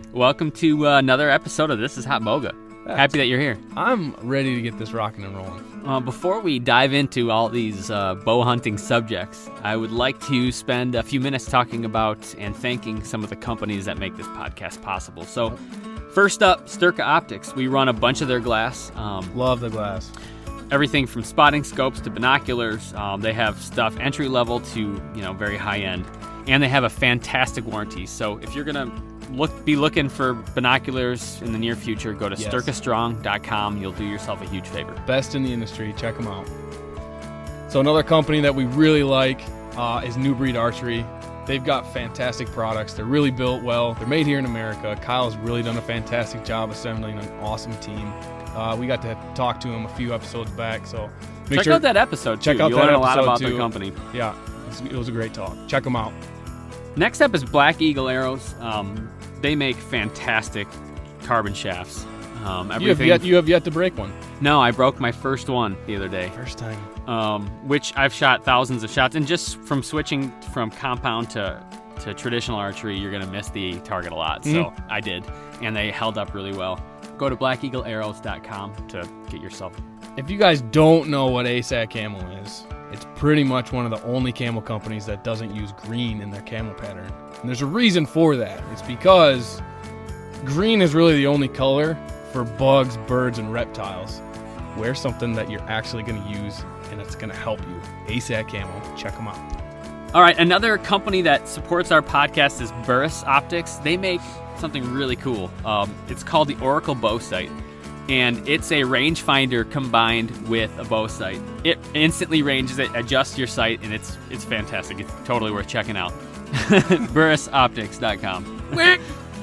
Welcome to another episode of This Is Hot Boga. Happy that you're here. I'm ready to get this rocking and rolling. Before we dive into all these bow hunting subjects, I would like to spend a few minutes talking about and thanking some of the companies that make this podcast possible. So, first up, Sturka Optics. We run a bunch of their glass. Love the glass. Everything from spotting scopes to binoculars. They have stuff entry level to very high end, and they have a fantastic warranty. So if you're gonna be looking for binoculars in the near future, go to sturkastrong.com. You'll do yourself a huge favor. Best in the industry. Check them out. So another company that we really like is New Breed Archery. They've got fantastic products. They're really built well. They're made here in America. Kyle's really done a fantastic job assembling an awesome team. We got to talk to him a few episodes back, so check out that episode too. You'll learn a lot about their company. Yeah, it was a great talk. Check them out. Next up is Black Eagle Arrows. They make fantastic carbon shafts. You have yet to break one. No, I broke my first one the other day. First time. Which I've shot thousands of shots, and just from switching from compound to traditional archery, you're gonna miss the target a lot. So I did, and they held up really well. Go to blackeaglearrows.com to get yourself. If you guys don't know what ASAT Camo is, it's pretty much one of the only camo companies that doesn't use green in their camo pattern. And there's a reason for that. It's because green is really the only color for bugs, birds, and reptiles. Wear something that you're actually going to use and it's going to help you. ASAT Camo. Check them out. All right, another company that supports our podcast is Burris Optics. They make something really cool. It's called the Oracle Bow Sight, and it's a rangefinder combined with a bow sight. It instantly ranges it, adjusts your sight, and it's fantastic. It's totally worth checking out. BurrisOptics.com.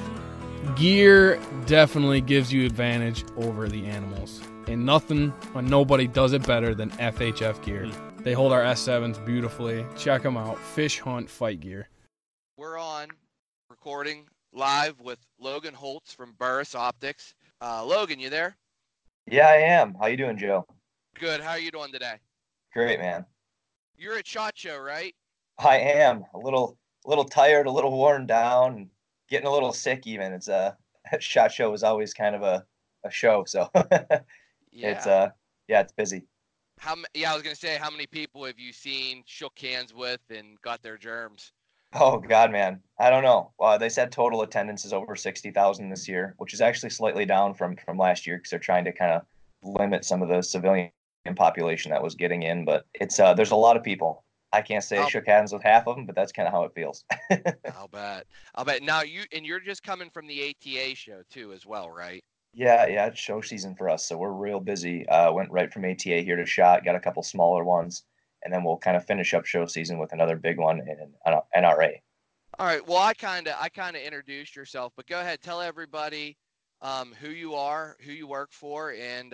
Gear definitely gives you advantage over the animals, and nothing or nobody does it better than FHF gear. They hold our S7s beautifully. Check them out. Fish, hunt, fight gear. We're on recording live with Logan Holtz from Burris Optics. Logan, you there? Yeah, I am. How you doing, Joe? Good. How are you doing today? Great, man. You're at SHOT Show, right? I am. A little tired, a little worn down, and getting a little sick even. It's SHOT Show is always kind of a show, so Yeah. it's busy. I was gonna say, how many people have you seen, shook hands with, and got their germs? Oh God, man, I don't know. They said total attendance is over 60,000 this year, which is actually slightly down from last year because they're trying to kind of limit some of the civilian population that was getting in. But it's there's a lot of people. I can't say I shook hands with half of them, but that's kind of how it feels. I'll bet. Now you're just coming from the ATA show too, as well, right? Yeah, it's show season for us, so we're real busy. Went right from ATA here to SHOT, got a couple smaller ones, and then we'll kind of finish up show season with another big one in NRA. All right. Well, I kind of introduced yourself, but go ahead, tell everybody who you are, who you work for, and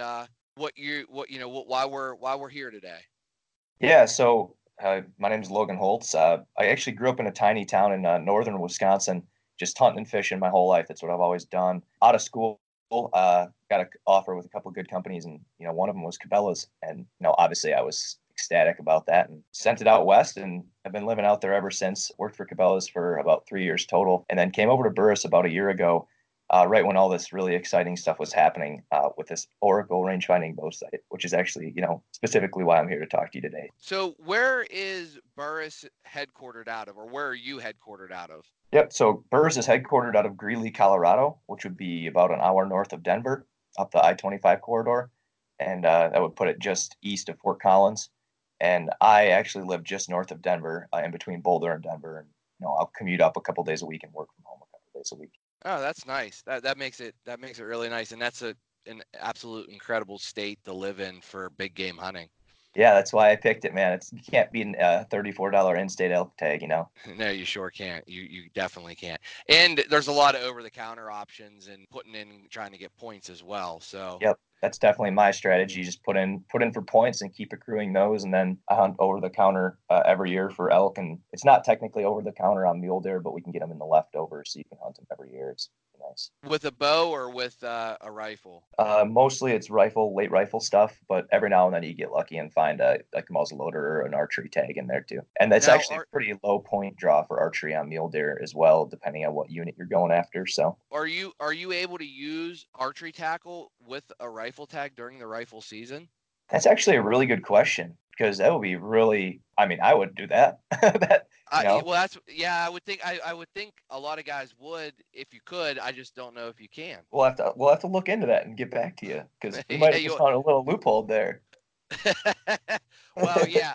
why we're here today. Yeah. So my name is Logan Holtz. I actually grew up in a tiny town in northern Wisconsin, just hunting and fishing my whole life. That's what I've always done. Out of school. Got an offer with a couple good companies, and one of them was Cabela's, and obviously I was ecstatic about that and sent it out west, and I've been living out there ever since. Worked for Cabela's for about 3 years total, and then came over to Burris about a year ago, right when all this really exciting stuff was happening with this Oracle rangefinding bow sight, which is actually specifically why I'm here to talk to you today. So where is Burris headquartered out of, or where are you headquartered out of? Yep. So Burris is headquartered out of Greeley, Colorado, which would be about an hour north of Denver, up the I-25 corridor. And that would put it just east of Fort Collins. And I actually live just north of Denver, in between Boulder and Denver. And I'll commute up a couple days a week and work from home a couple days a week. Oh, that's nice. That makes it really nice. And that's an absolute incredible state to live in for big game hunting. Yeah, that's why I picked it, man. You can't beat a $34 in-state elk tag, No, you sure can't. You definitely can't. And there's a lot of over-the-counter options and trying to get points as well. So yep. That's definitely my strategy. Just put in for points and keep accruing those, and then I hunt over the counter every year for elk. And it's not technically over the counter on mule deer, but we can get them in the leftovers, so you can hunt them every year. It's nice. With a bow or with a rifle? Mostly it's late rifle stuff, but every now and then you get lucky and find like a muzzle loader or an archery tag in there too. And that's Now, actually a pretty low point draw for archery on mule deer as well, depending on what unit you're going after. So are you able to use archery tackle with a rifle tag during the rifle season? that's actually a really good question because that would be really. I mean, I would do that. that Well, I would think I would think a lot of guys would if you could. I just don't know if you can. We'll have to look into that and get back to you because we might have just found a little loophole there. Well, yeah,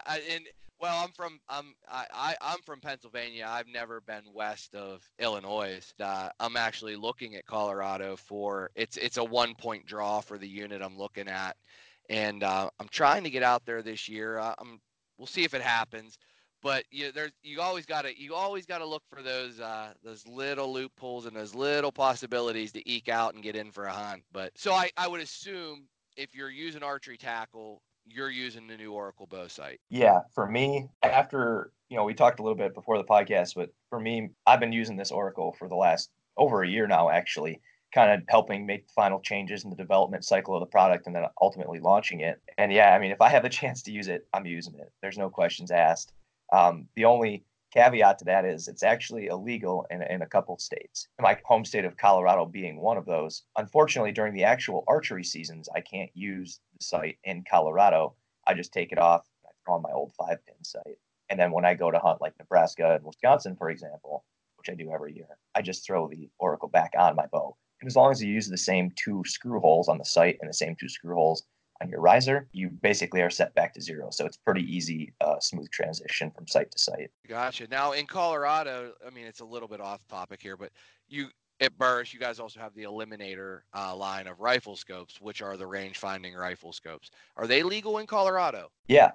I'm from Pennsylvania. I've never been west of Illinois. I'm actually looking at Colorado for it's a 1 point draw for the unit I'm looking at, and I'm trying to get out there this year. We'll see if it happens. But you always gotta look for those little loopholes and those little possibilities to eke out and get in for a hunt. But so I would assume if you're using archery tackle, you're using the new Oracle bow sight. Yeah, for me, after we talked a little bit before the podcast, but for me, I've been using this Oracle for the last over a year now, actually, kind of helping make the final changes in the development cycle of the product and then ultimately launching it. And yeah, I mean, if I have a chance to use it, I'm using it. There's no questions asked. The only caveat to that is it's actually illegal in a couple of states. My home state of Colorado being one of those. Unfortunately, during the actual archery seasons, I can't use the sight in Colorado. I just take it off. I throw on my old 5-pin sight. And then when I go to hunt like Nebraska and Wisconsin, for example, which I do every year, I just throw the Oracle back on my bow. And as long as you use the same 2 screw holes on the sight and the same 2 screw holes on your riser, you basically are set back to 0. So it's pretty easy, smooth transition from site to site. Gotcha. Now in Colorado, I mean, it's a little bit off topic here, but at Burris, you guys also have the Eliminator line of rifle scopes, which are the range finding rifle scopes. Are they legal in Colorado? Yeah.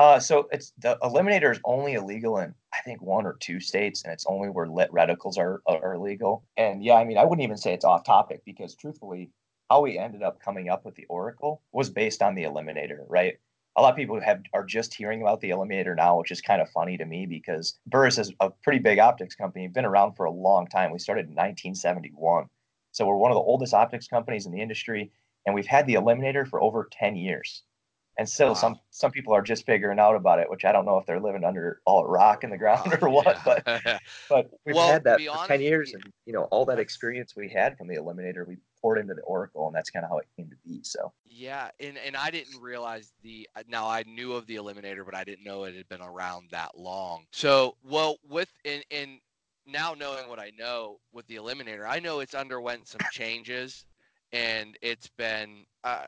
So it's the Eliminator is only illegal in I think 1 or 2 states, and it's only where lit reticles are illegal. And yeah, I mean, I wouldn't even say it's off topic because truthfully, how we ended up coming up with the Oracle was based on the Eliminator, right? A lot of people are just hearing about the Eliminator now, which is kind of funny to me because Burris is a pretty big optics company, been around for a long time. We started in 1971. So we're one of the oldest optics companies in the industry, and we've had the Eliminator for over 10 years. And still, Wow. some people are just figuring out about it, which I don't know if they're living under all a rock in the ground or what. Yeah. But we've Well, had to that be for honest, 10 years, and all that that's experience we had from the Eliminator, we poured into the Oracle, and that's kind of how it came to be. So yeah, and I didn't realize now I knew of the Eliminator, but I didn't know it had been around that long. So, well, with in now knowing what I know with the Eliminator, I know it's underwent some changes, and it's been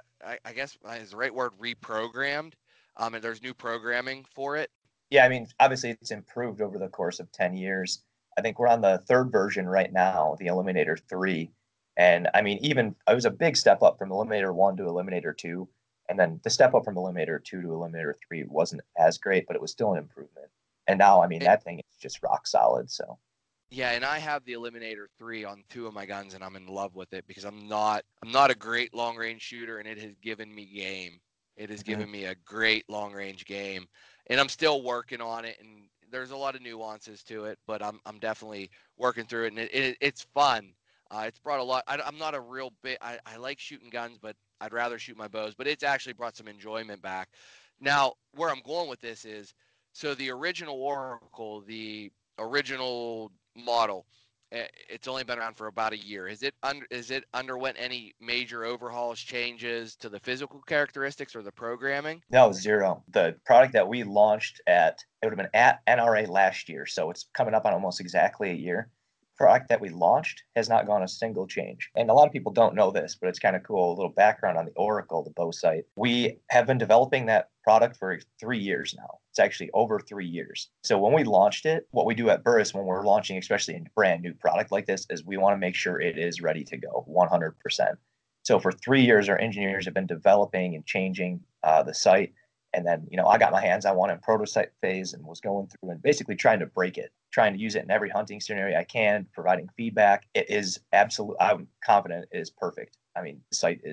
I guess is the right word, reprogrammed. And there's new programming for it. yeah, I mean, obviously it's improved over the course of 10 years. I think we're on the 3rd version right now, the Eliminator 3. And I mean, even it was a big step up from Eliminator 1 to Eliminator 2. And then the step up from Eliminator 2 to Eliminator 3 wasn't as great, but it was still an improvement. And now, I mean, that thing is just rock solid. So Yeah, and I have the Eliminator 3 on 2 of my guns, and I'm in love with it because I'm not a great long range shooter, and it has given me game. It has given me a great long range game, and I'm still working on it. And there's a lot of nuances to it, but I'm definitely working through it, and it's fun. It's brought a lot. I'm not a real bit. I like shooting guns, but I'd rather shoot my bows. But it's actually brought some enjoyment back. Now, where I'm going with this is, so the original Oracle, the original model, it's only been around for about a year. Is it underwent any major overhauls, changes to the physical characteristics or the programming? no, 0. The product that we launched it would have been at NRA last year. So it's coming up on almost exactly a year. Product that we launched has not gone a single change. And a lot of people don't know this, but it's kind of cool. A little background on the Oracle, the bow sight. We have been developing that product for 3 years now. It's actually over 3 years. So when we launched it, what we do at Burris when we're launching, especially a brand new product like this, is we want to make sure it is ready to go 100%. So for 3 years, our engineers have been developing and changing the sight. And then, I got my hands on one in prototype phase and was going through and basically trying to break it, trying to use it in every hunting scenario I can, providing feedback. It is I'm confident it is perfect. I mean, the sight is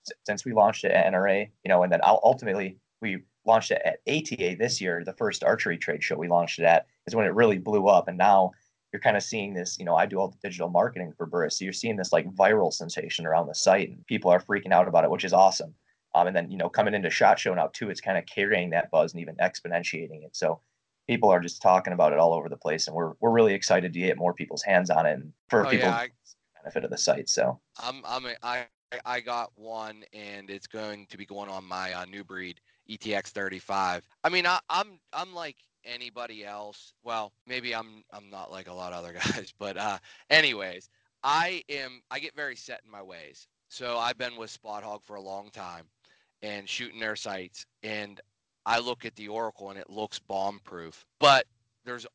since we launched it at NRA, and then ultimately we launched it at ATA this year, the first archery trade show we launched it at, is when it really blew up. And now you're kind of seeing this, I do all the digital marketing for Burris. So you're seeing this like viral sensation around the site, and people are freaking out about it, which is awesome. And then, coming into SHOT Show now too, it's kind of carrying that buzz and even exponentiating it. So people are just talking about it all over the place, and we're really excited to get more people's hands on it and for benefit of the site. So I got one, and it's going to be going on my New Breed ETX 35. I mean, I'm like anybody else. Well, maybe I'm not like a lot of other guys, but anyways, I get very set in my ways. So I've been with Spot Hogg for a long time and shooting their sights, and I look at the Oracle and it looks bomb proof, but there's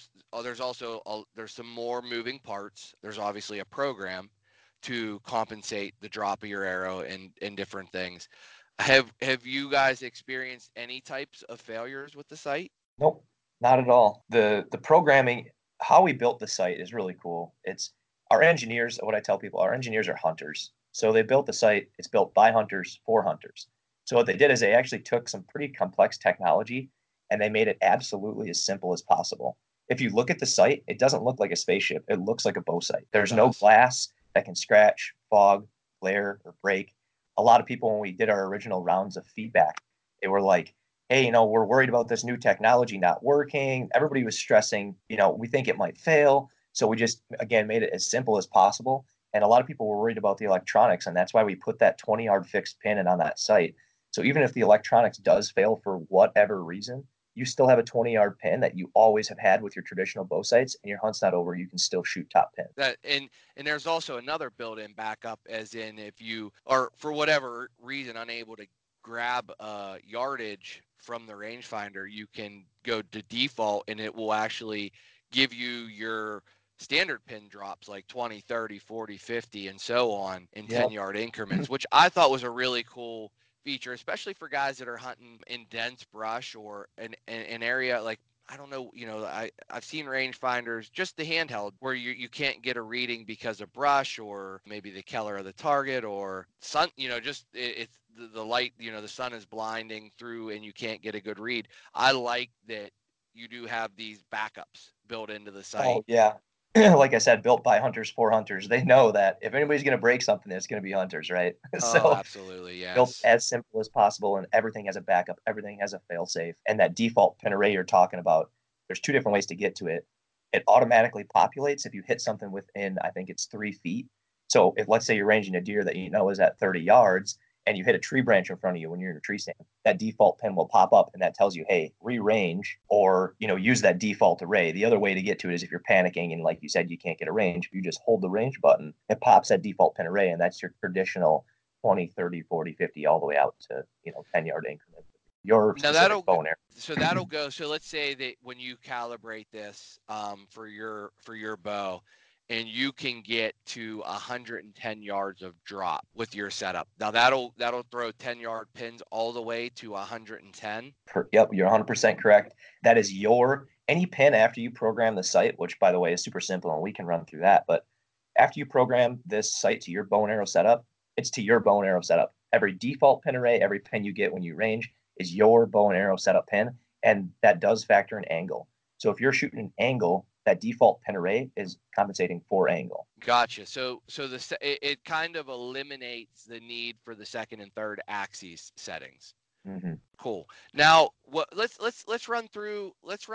some more moving parts. There's obviously a program to compensate the drop of your arrow and different things. Have you guys experienced any types of failures with the site? Nope, not at all. The programming, how we built the site is really cool. It's our engineers, what I tell people, our engineers are hunters. So they built the site, it's built by hunters for hunters. So what they did is they actually took some pretty complex technology and they made it absolutely as simple as possible. If you look at the site, it doesn't look like a spaceship. It looks like a bow sight. There's no glass that can scratch, fog, glare, or break. A lot of people, when we did our original rounds of feedback, they were like, hey, we're worried about this new technology not working. Everybody was stressing, we think it might fail. So we just, again, made it as simple as possible. And a lot of people were worried about the electronics, and that's why we put that 20-yard fixed pin in on that site. So even if the electronics does fail for whatever reason, you still have a 20-yard pin that you always have had with your traditional bow sights, and your hunt's not over. You can still shoot top pin. And there's also another built-in backup, as in if you are, for whatever reason, unable to grab yardage from the rangefinder, you can go to default, and it will actually give you your standard pin drops like 20, 30, 40, 50, and so on in 10-yard increments, which I thought was a really cool feature, especially for guys that are hunting in dense brush or an area like, I don't know, I've seen rangefinders, just the handheld, where you can't get a reading because of brush or maybe the color of the target or sun, just it's the light, the sun is blinding through and you can't get a good read. I like that you do have these backups built into the site. Oh, yeah. Like I said, built by hunters for hunters. They know that if anybody's going to break something, it's going to be hunters, right? So absolutely, yes. Built as simple as possible, and everything has a backup. Everything has a fail-safe. And that default pin array you're talking about, there's two different ways to get to it. It automatically populates if you hit something within, I think it's 3 feet. So if, let's say, you're ranging a deer that is at 30 yards, and you hit a tree branch in front of you when you're in a tree stand, that default pin will pop up, and that tells you, hey, re-range, or, use that default array. The other way to get to it is if you're panicking and, like you said, you can't get a range, you just hold the range button, it pops that default pin array, and that's your traditional 20, 30, 40, 50, all the way out to, 10-yard increment. Your specific bow and arrow. So that'll go. So let's say that when you calibrate this for your bow, and you can get to 110 yards of drop with your setup. Now that'll throw 10-yard pins all the way to 110. Yep, you're 100% correct. That is any pin after you program the site, which by the way is super simple, and we can run through that. But after you program this site to your bow and arrow setup, it's to your bow and arrow setup. Every default pin array, every pin you get when you range is your bow and arrow setup pin, and that does factor in angle. So if you're shooting an angle, that default pin array is compensating for angle. Gotcha. So it kind of eliminates the need for the second and third axes settings. Mm-hmm. Cool. Now, let's run through.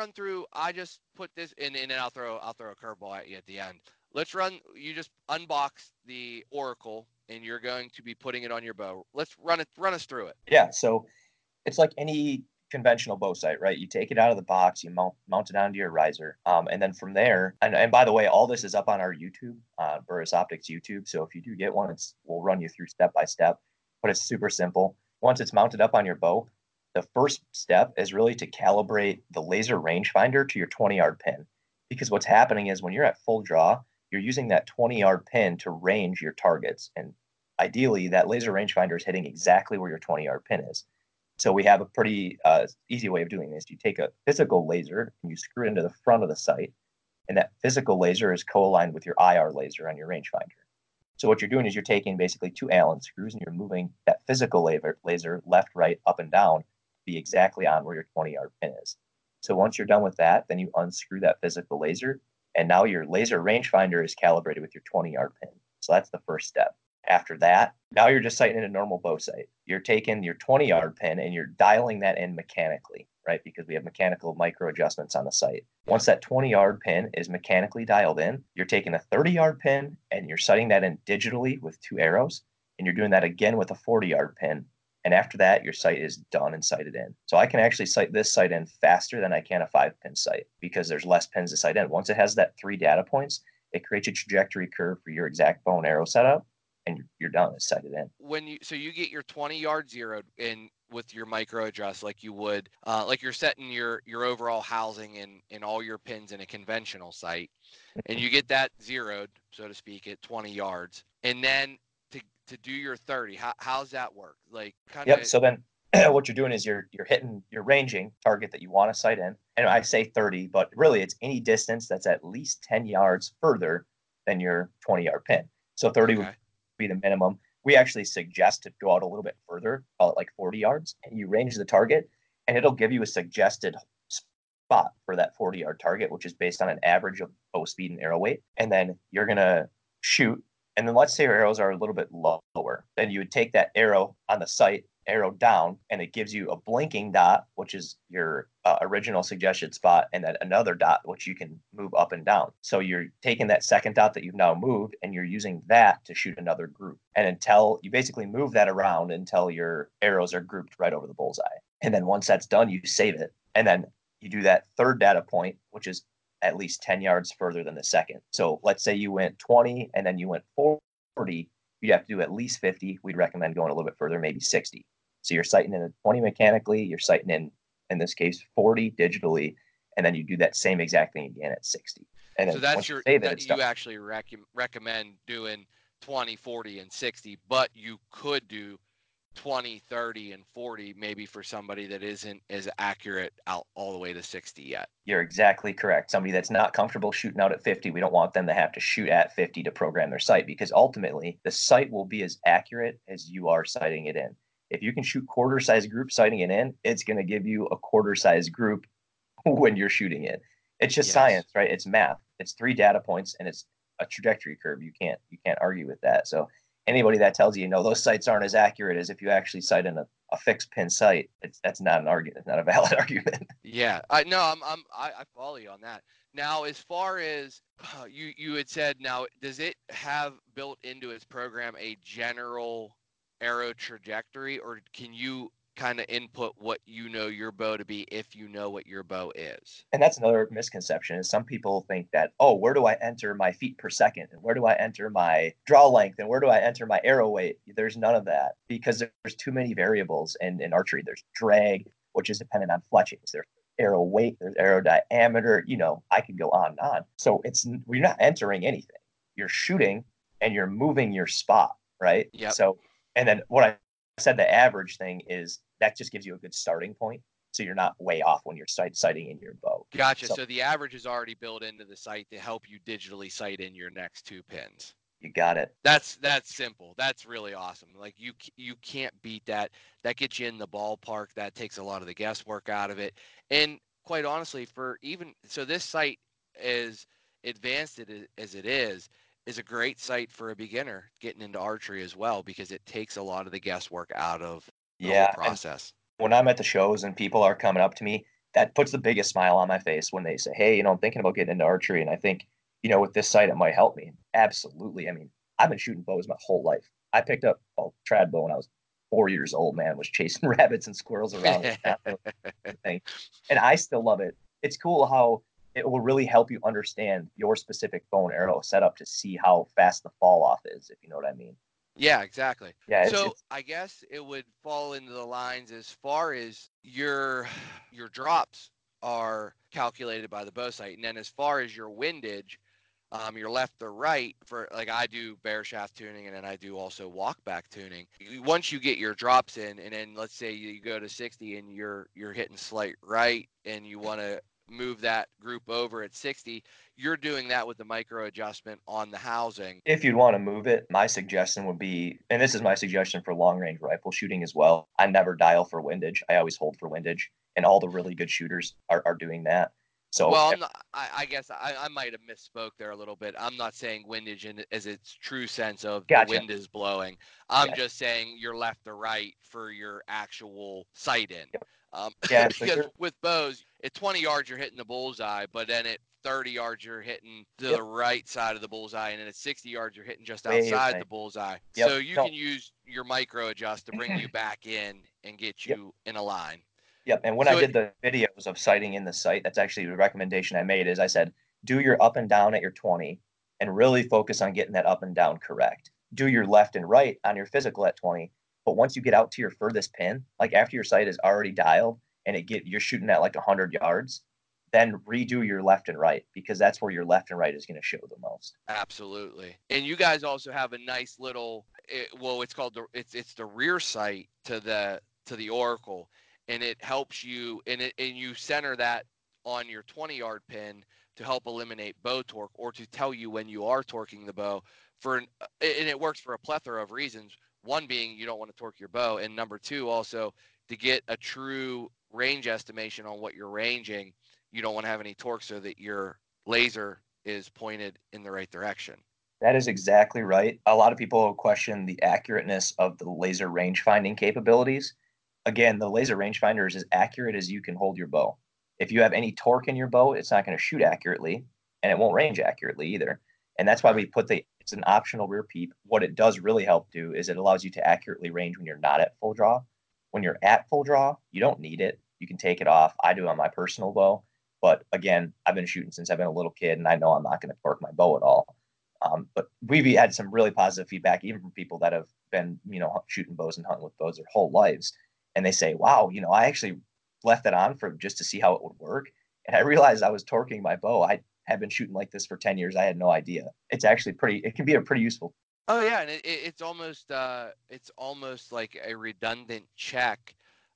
I just put this in, and I'll throw a curveball at you at the end. You just unbox the Oracle, and you're going to be putting it on your bow. Let's run us through it. Yeah. So it's like any conventional bow sight, right? You take it out of the box, you mount it onto your riser, and then from there, and by the way, all this is up on our YouTube, Burris Optics YouTube. So if you do get one, we'll run you through step by step, but it's super simple. Once it's mounted up on your bow, the first step is really to calibrate the laser rangefinder to your 20-yard pin, because what's happening is when you're at full draw, you're using that 20-yard pin to range your targets, and ideally, that laser rangefinder is hitting exactly where your 20-yard pin is. So we have a pretty easy way of doing this. You take a physical laser and you screw it into the front of the sight, and that physical laser is co-aligned with your IR laser on your rangefinder. So what you're doing is you're taking basically 2 Allen screws and you're moving that physical laser left, right, up, and down to be exactly on where your 20-yard pin is. So once you're done with that, then you unscrew that physical laser, and now your laser rangefinder is calibrated with your 20-yard pin. So that's the first step. After that, now you're just sighting in a normal bow sight. You're taking your 20-yard pin and you're dialing that in mechanically, right? Because we have mechanical micro adjustments on the sight. Once that 20-yard pin is mechanically dialed in, you're taking a 30-yard pin and you're sighting that in digitally with 2 arrows, and you're doing that again with a 40-yard pin. And after that, your sight is done and sighted in. So I can actually sight this sight in faster than I can a 5-pin sight because there's less pins to sight in. Once it has that 3 data points, it creates a trajectory curve for your exact bow and arrow setup, and you're done. It's sighted in. So you get your 20-yard zeroed in with your micro adjust like you would, like you're setting your overall housing in all your pins in a conventional sight, and you get that zeroed, so to speak, at 20 yards, and then to do your 30, how's that work? Like kind of. Yep. So then what you're doing is you're ranging target that you want to sight in, and I say 30, but really it's any distance that's at least 10 yards further than your 20-yard pin. So 30 would be the minimum. We actually suggest to go out a little bit further, call it like 40 yards, and you range the target, and it'll give you a suggested spot for that 40-yard target, which is based on an average of bow speed and arrow weight. And then you're going to shoot. And then let's say your arrows are a little bit lower. Then you would take that arrow on the sight, arrow down, and it gives you a blinking dot, which is your original suggested spot, and then another dot, which you can move up and down. So you're taking that second dot that you've now moved, and you're using that to shoot another group. And until you basically move that around until your arrows are grouped right over the bullseye. And then once that's done, you save it. And then you do that third data point, which is at least 10 yards further than the second. So let's say you went 20 and then you went 40, you'd have to do at least 50. We'd recommend going a little bit further, maybe 60. So you're sighting in a 20 mechanically, you're sighting in this case, 40 digitally, and then you do that same exact thing again at 60. And so that's you actually recommend doing 20, 40, and 60, but you could do 20, 30, and 40 maybe for somebody that isn't as accurate out all the way to 60 yet. You're exactly correct. Somebody that's not comfortable shooting out at 50, we don't want them to have to shoot at 50 to program their sight, because ultimately the sight will be as accurate as you are sighting it in. If you can shoot quarter size group sighting it in, it's going to give you a quarter size group when you're shooting it. It's just science, right? It's math. It's 3 data points and it's a trajectory curve. You can't argue with that. So anybody that tells you, those sights aren't as accurate as if you actually sight in a fixed pin sight, that's not an argument. It's not a valid argument. Yeah, I follow you on that. Now, as far as you had said, now does it have built into its program a general arrow trajectory, or can you kind of input what your bow to be if you know what your bow is? And that's another misconception, is some people think that, where do I enter my feet per second, and where do I enter my draw length, and where do I enter my arrow weight? There's none of that, because there's too many variables in archery. There's drag, which is dependent on fletchings. There's arrow weight, there's arrow diameter, I could go on and on. So we're not entering anything. You're shooting and you're moving your spot, right? Yep. So, and then what I said, the average thing is that just gives you a good starting point. So you're not way off when you're sighting in your bow. Gotcha. So the average is already built into the sight to help you digitally sight in your next 2 pins. You got it. That's simple. That's really awesome. Like you can't beat that. That gets you in the ballpark. That takes a lot of the guesswork out of it. And quite honestly, this sight, as advanced as it is a great sight for a beginner getting into archery as well, because it takes a lot of the guesswork out of the whole process. When I'm at the shows and people are coming up to me, that puts the biggest smile on my face when they say, hey, I'm thinking about getting into archery, and I think, with this sight, it might help me. Absolutely. I mean, I've been shooting bows my whole life. I picked up a trad bow when I was 4 years old, man, was chasing rabbits and squirrels around. And I still love it. It's cool how it will really help you understand your specific bow and arrow setup to see how fast the fall off is, if you know what I mean. Yeah, exactly. Yeah. So I guess it would fall into the lines as far as your drops are calculated by the bow sight, and then as far as your windage, your left or right, for like I do bear shaft tuning, and then I do also walk back tuning. Once you get your drops in, and then let's say you go to 60 and you're hitting slight right, and you want to move that group over at 60. You're doing that with the micro adjustment on the housing. If you'd want to move it, my suggestion would be, and this is my suggestion for long range rifle shooting as well, I never dial for windage. I always hold for windage, and all the really good shooters are doing that. So, well, I guess I might have misspoke there a little bit. I'm not saying windage as its true sense of the wind is blowing. I'm just saying you're left or right for your actual sight in. Yep. Because with bows, at 20 yards you're hitting the bullseye, but then at 30 yards you're hitting to the right side of the bullseye, and then at 60 yards you're hitting just outside the bullseye. Yep. So you can use your micro adjust to bring you back in and get you in a line. Yep. And when I did the videos of sighting in the sight, that's actually the recommendation I made is I said, do your up and down at your 20 and really focus on getting that up and down correct. Do your left and right on your physical at 20. But once you get out to your furthest pin, like after your sight is already dialed and you're shooting at like 100 yards, then redo your left and right, because that's where your left and right is going to show the most. Absolutely. And you guys also have a nice little, it's called it's the rear sight to the Oracle. And it helps you, and you center that on your 20-yard pin to help eliminate bow torque, or to tell you when you are torquing the bow. And it works for a plethora of reasons. One being you don't want to torque your bow, and number two, also to get a true range estimation on what you're ranging, you don't want to have any torque so that your laser is pointed in the right direction. That is exactly right. A lot of people question the accurateness of the laser range finding capabilities. Again, the laser rangefinder is as accurate as you can hold your bow. If you have any torque in your bow, it's not going to shoot accurately, and it won't range accurately either. And that's why we put it's an optional rear peep. What it does really help do is it allows you to accurately range when you're not at full draw. When you're at full draw, you don't need it. You can take it off. I do on my personal bow. But again, I've been shooting since I've been a little kid, and I know I'm not going to torque my bow at all. But we've had some really positive feedback, even from people that have been, shooting bows and hunting with bows their whole lives. And they say, wow, I actually left that on just to see how it would work. And I realized I was torquing my bow. I have been shooting like this for 10 years. I had no idea. It's actually it can be a pretty useful. Oh yeah. And it's almost like a redundant check.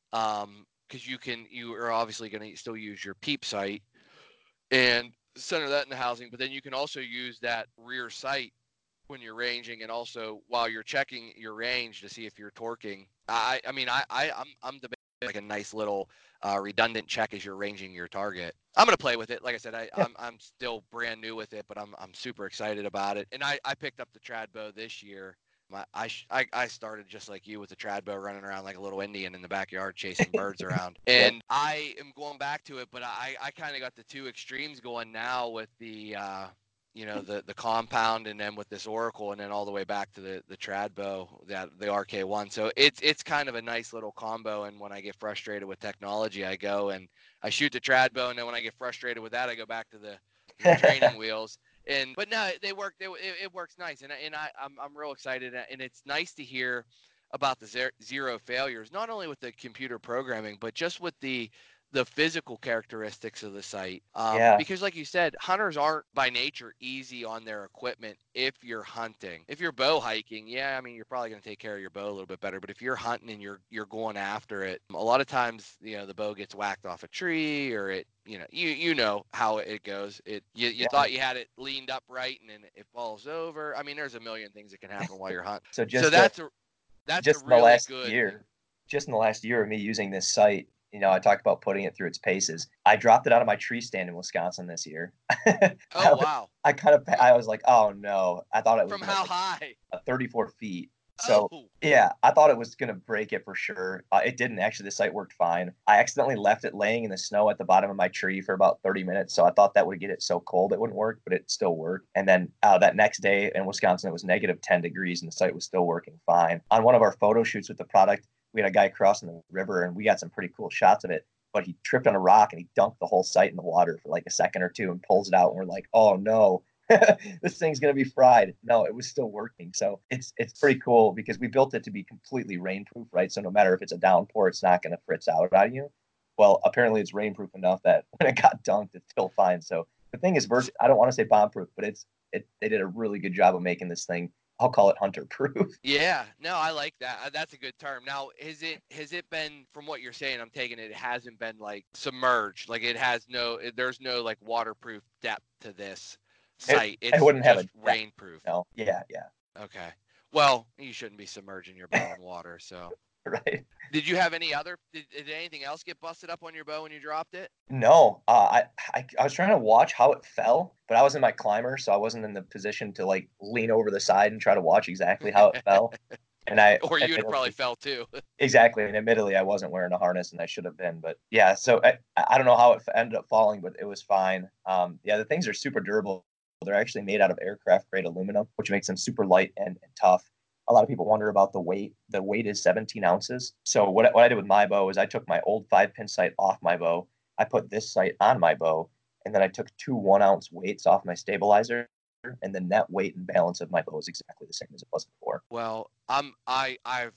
Cause you are obviously going to still use your peep sight and center that in the housing, but then you can also use that rear sight when you're ranging, and also while you're checking your range to see if you're torquing. I'm debating like a nice little redundant check as you're ranging your target. I'm gonna play with it. Like I said, I'm still brand new with it, but I'm super excited about it. And I picked up the trad bow this year. I started just like you with the trad bow, running around like a little Indian in the backyard chasing birds around. And I am going back to it, but I kind of got the two extremes going now with the the compound, and then with this Oracle, and then all the way back to the trad bow, the RK1. So it's kind of a nice little combo. And when I get frustrated with technology, I go and I shoot the trad bow, and then when I get frustrated with that, I go back to the training wheels. But no, they work. It works nice, and I'm real excited, and it's nice to hear about the zero failures, not only with the computer programming, but just with the physical characteristics of the sight. Because like you said, hunters aren't by nature easy on their equipment. If you're hunting, if you're bow hiking, you're probably going to take care of your bow a little bit better. But if you're hunting and you're going after it, a lot of times, the bow gets whacked off a tree, or it, you know how it goes. You thought you had it leaned up right, and then it falls over. There's a million things that can happen while you're hunting. So that's just a really in the last good year. Just in the last year of me using this sight, I talked about putting it through its paces. I dropped it out of my tree stand in Wisconsin this year. Oh, wow. I was like, oh no. I thought it was from how high? 34 feet. So yeah, I thought it was going to break it for sure. It didn't actually. The sight worked fine. I accidentally left it laying in the snow at the bottom of my tree for about 30 minutes. So I thought that would get it so cold it wouldn't work, but it still worked. And then that next day in Wisconsin, it was negative 10 degrees and the sight was still working fine. On one of our photo shoots with the product, we had a guy crossing the river and we got some pretty cool shots of it, but he tripped on a rock and he dunked the whole sight in the water for like a second or two and pulls it out. And we're like, oh no, this thing's going to be fried. No, it was still working. So it's pretty cool because we built it to be completely rainproof, right? So no matter if it's a downpour, it's not going to fritz out on you. Well, apparently it's rainproof enough that when it got dunked, it's still fine. So the thing is, I don't want to say bomb-proof, but they did a really good job of making this thing I'll call it hunter proof. Yeah, no, I like that. That's a good term. Now, has it been, from what you're saying, I'm taking it hasn't been like submerged, like there's no like waterproof depth to this site. I It's wouldn't have just a rainproof. no. Yeah, yeah. Okay. Well, you shouldn't be submerging your bow in water. So, Right. did you have any other? Did anything else get busted up on your bow when you dropped it? No, I was trying to watch how it fell, but I was in my climber, so I wasn't in the position to like lean over the side and try to watch exactly how it fell. And Or you'd have probably fell too. exactly, and admittedly, I wasn't wearing a harness, and I should have been. But yeah, so I don't know how it ended up falling, but it was fine. Yeah, the things are super durable. They're actually made out of aircraft grade aluminum, which makes them super light and tough. A lot of people wonder about the weight. The weight is 17 ounces. So what I did with my bow is I took my old 5-pin sight off my bow. I put this sight on my bow, and then I took 2 1-ounce weights off my stabilizer, and the net weight and balance of my bow is exactly the same as it was before. Well, I've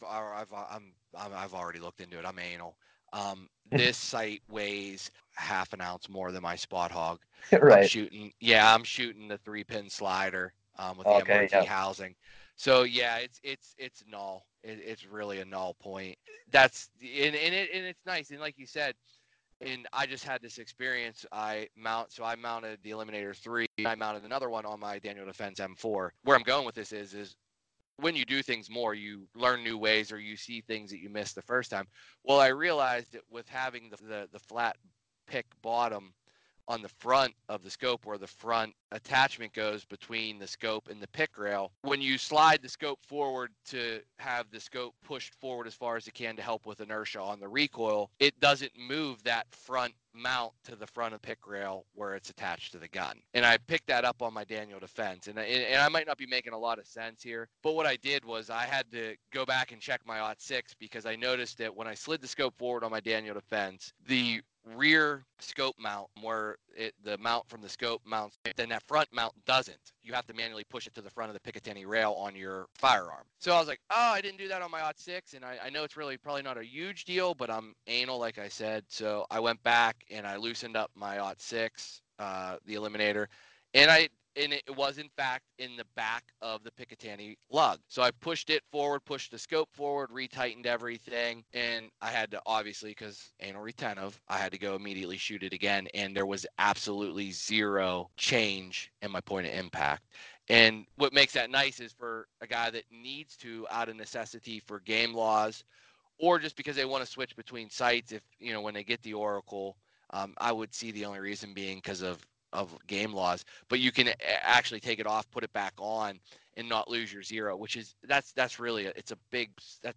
already looked into it. I'm anal. This site weighs half an ounce more than my Spot Hog. Right. I'm shooting the 3-pin slider with the Okay, MRT yeah. housing. So yeah, it's null. It's really a null point. That's and it's nice. And like you said, and I just had this experience. I mounted the Eliminator 3. I mounted another one on my Daniel Defense M4. Where I'm going with this is when you do things more, you learn new ways or you see things that you missed the first time. Well, I realized that with having the flat pick bottom on the front of the scope where the front attachment goes between the scope and the pick rail, when you slide the scope forward to have the scope pushed forward as far as it can to help with inertia on the recoil, it doesn't move that front mount to the front of the pick rail where it's attached to the gun. And I picked that up on my Daniel Defense. And I might not be making a lot of sense here, but what I did was I had to go back and check my OT6 because I noticed that when I slid the scope forward on my Daniel Defense, the rear scope mount where the mount from the scope mounts, then that front mount doesn't. You have to manually push it to the front of the Picatinny rail on your firearm. So I was like, oh, I didn't do that on my OT6, and I know it's really probably not a huge deal, but I'm anal, like I said. So I went back and I loosened up my OT6, the Eliminator, and it was in fact in the back of the Picatinny lug. So I pushed it forward, pushed the scope forward, retightened everything, and I had to, obviously, because anal retentive, I had to go immediately shoot it again, and there was absolutely zero change in my point of impact. And what makes that nice is for a guy that needs to, out of necessity for game laws, or just because they want to switch between sites, if, when they get the Oracle, I would see the only reason being because of game laws, but you can actually take it off, put it back on, and not lose your zero, which is that's really a big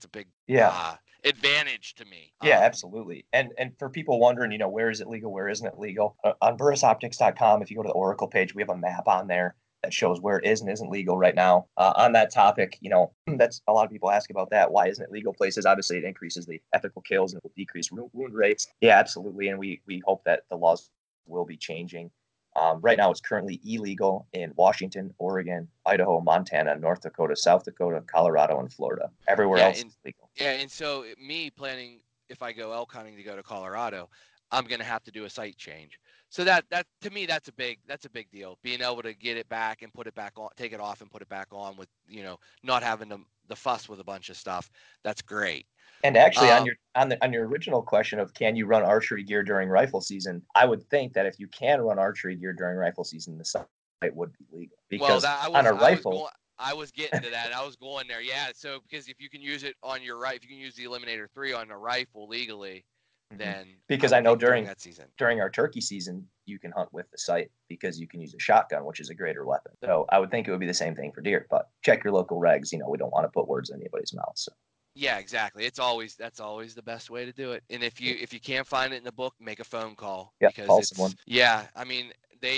Yeah. Advantage to me. Yeah, absolutely. And for people wondering, where is it legal, where isn't it legal? On burrisoptics.com, if you go to the Oracle page, we have a map on there that shows where it is and isn't legal right now. On that topic, that's a lot of people ask about that. Why isn't it legal places? Obviously, it increases the ethical kills and it will decrease wound rates. Yeah, absolutely. And we hope that the laws will be changing. Right now, it's currently illegal in Washington, Oregon, Idaho, Montana, North Dakota, South Dakota, Colorado, and Florida. Everywhere else is legal. Yeah, and so me planning, if I go elk hunting to go to Colorado, I'm going to have to do a site change. So that to me, that's a big deal. Being able to get it back and put it back on, take it off and put it back on with, not having the fuss with a bunch of stuff. That's great. And actually, on your original question of can you run archery gear during rifle season, I would think that if you can run archery gear during rifle season, the site would be legal. Because on a rifle, I was getting to that. I was going there. Yeah. So because if you can use it on your if you can use the Eliminator 3 on a rifle legally, then because I know during that season, during our turkey season, you can hunt with the sight because you can use a shotgun, which is a greater weapon. So I would think it would be the same thing for deer. But check your local regs. We don't want to put words in anybody's mouth. So. Yeah, exactly. That's always the best way to do it. And if you can't find it in the book, make a phone call. Yeah, because call someone. Yeah, I mean,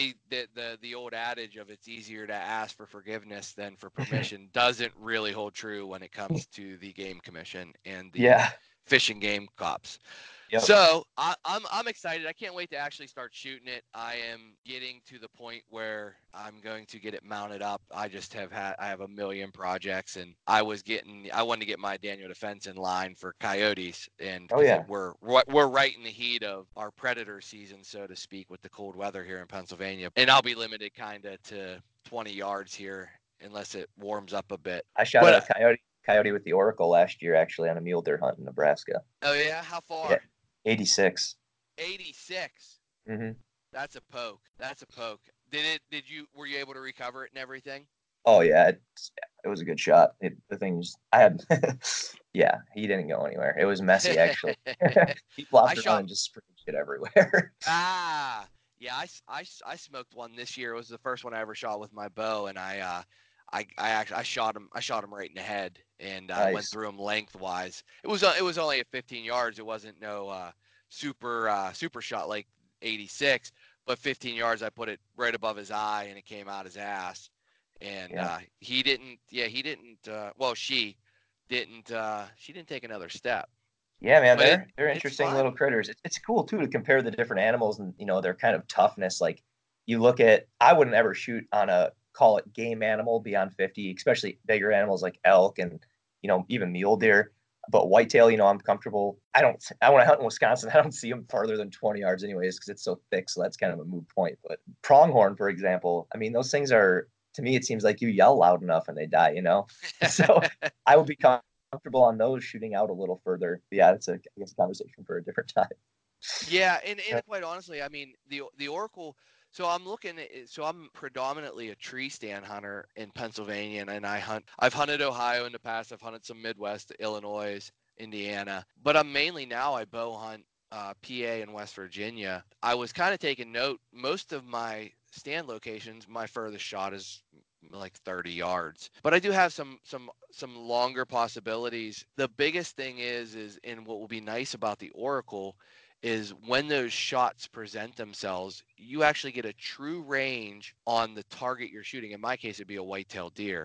the old adage of it's easier to ask for forgiveness than for permission doesn't really hold true when it comes to the Game Commission and the Fish and Game cops. Yep. So I'm excited. I can't wait to actually start shooting it. I am getting to the point where I'm going to get it mounted up. I have a million projects, and I wanted to get my Daniel Defense in line for coyotes, and we're right in the heat of our predator season, so to speak, with the cold weather here in Pennsylvania, and I'll be limited kind of to 20 yards here unless it warms up a bit. I shot But a coyote with the Oracle last year, actually, on a mule deer hunt in Nebraska. oh yeah, how far? Yeah, 86. 86. Mm-hmm. That's a poke. That's a poke. Were you able to recover it and everything? Oh yeah, it was a good shot. The thing is, I had, yeah, he didn't go anywhere. It was messy actually. He flopped around and just sprayed shit everywhere. Ah, yeah, I smoked one this year. It was the first one I ever shot with my bow, and I shot him right in the head, and I went Nice. through him lengthwise. It was only at 15 yards. It wasn't no super shot like 86, but 15 yards. I put it right above his eye, and it came out his ass. And Yeah. he didn't. Yeah, he didn't. Well, she didn't. She didn't take another step. Yeah, man, But they're it's interesting fun. little critters. It's cool too to compare the different animals and their kind of toughness. Like you look at, I wouldn't ever shoot on a call it game animal beyond 50, especially bigger animals like elk and even mule deer. But whitetail, I'm comfortable. I when I hunt in Wisconsin, I don't see them farther than 20 yards anyways because it's so thick. So that's kind of a moot point. But pronghorn, for example, I mean, those things are, to me, it seems like you yell loud enough and they die. So I would be comfortable on those shooting out a little further. Yeah, it's I guess a conversation for a different time. Yeah, and quite honestly, I mean the Oracle. So I'm predominantly a tree stand hunter in Pennsylvania, and I've hunted Ohio in the past. I've hunted some Midwest, Illinois, Indiana, but I bow hunt PA and West Virginia. I was kind of taking note. Most of my stand locations, my furthest shot is like 30 yards, but I do have some longer possibilities. The biggest thing is and what will be nice about the Oracle is when those shots present themselves, you actually get a true range on the target you're shooting. In my case, it'd be a white-tailed deer.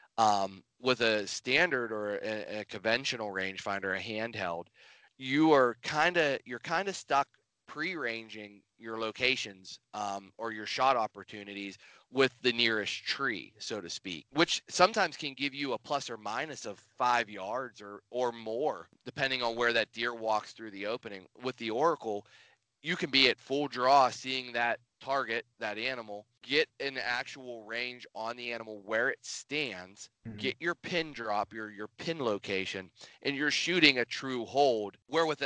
With a standard or a conventional rangefinder, a handheld, you're kind of stuck pre-ranging your locations or your shot opportunities with the nearest tree, so to speak, which sometimes can give you a plus or minus of 5 yards or more, depending on where that deer walks through the opening. With the Oracle, you can be at full draw seeing that target, that animal, get an actual range on the animal where it stands, get your pin drop, your pin location, and you're shooting a true hold. Where with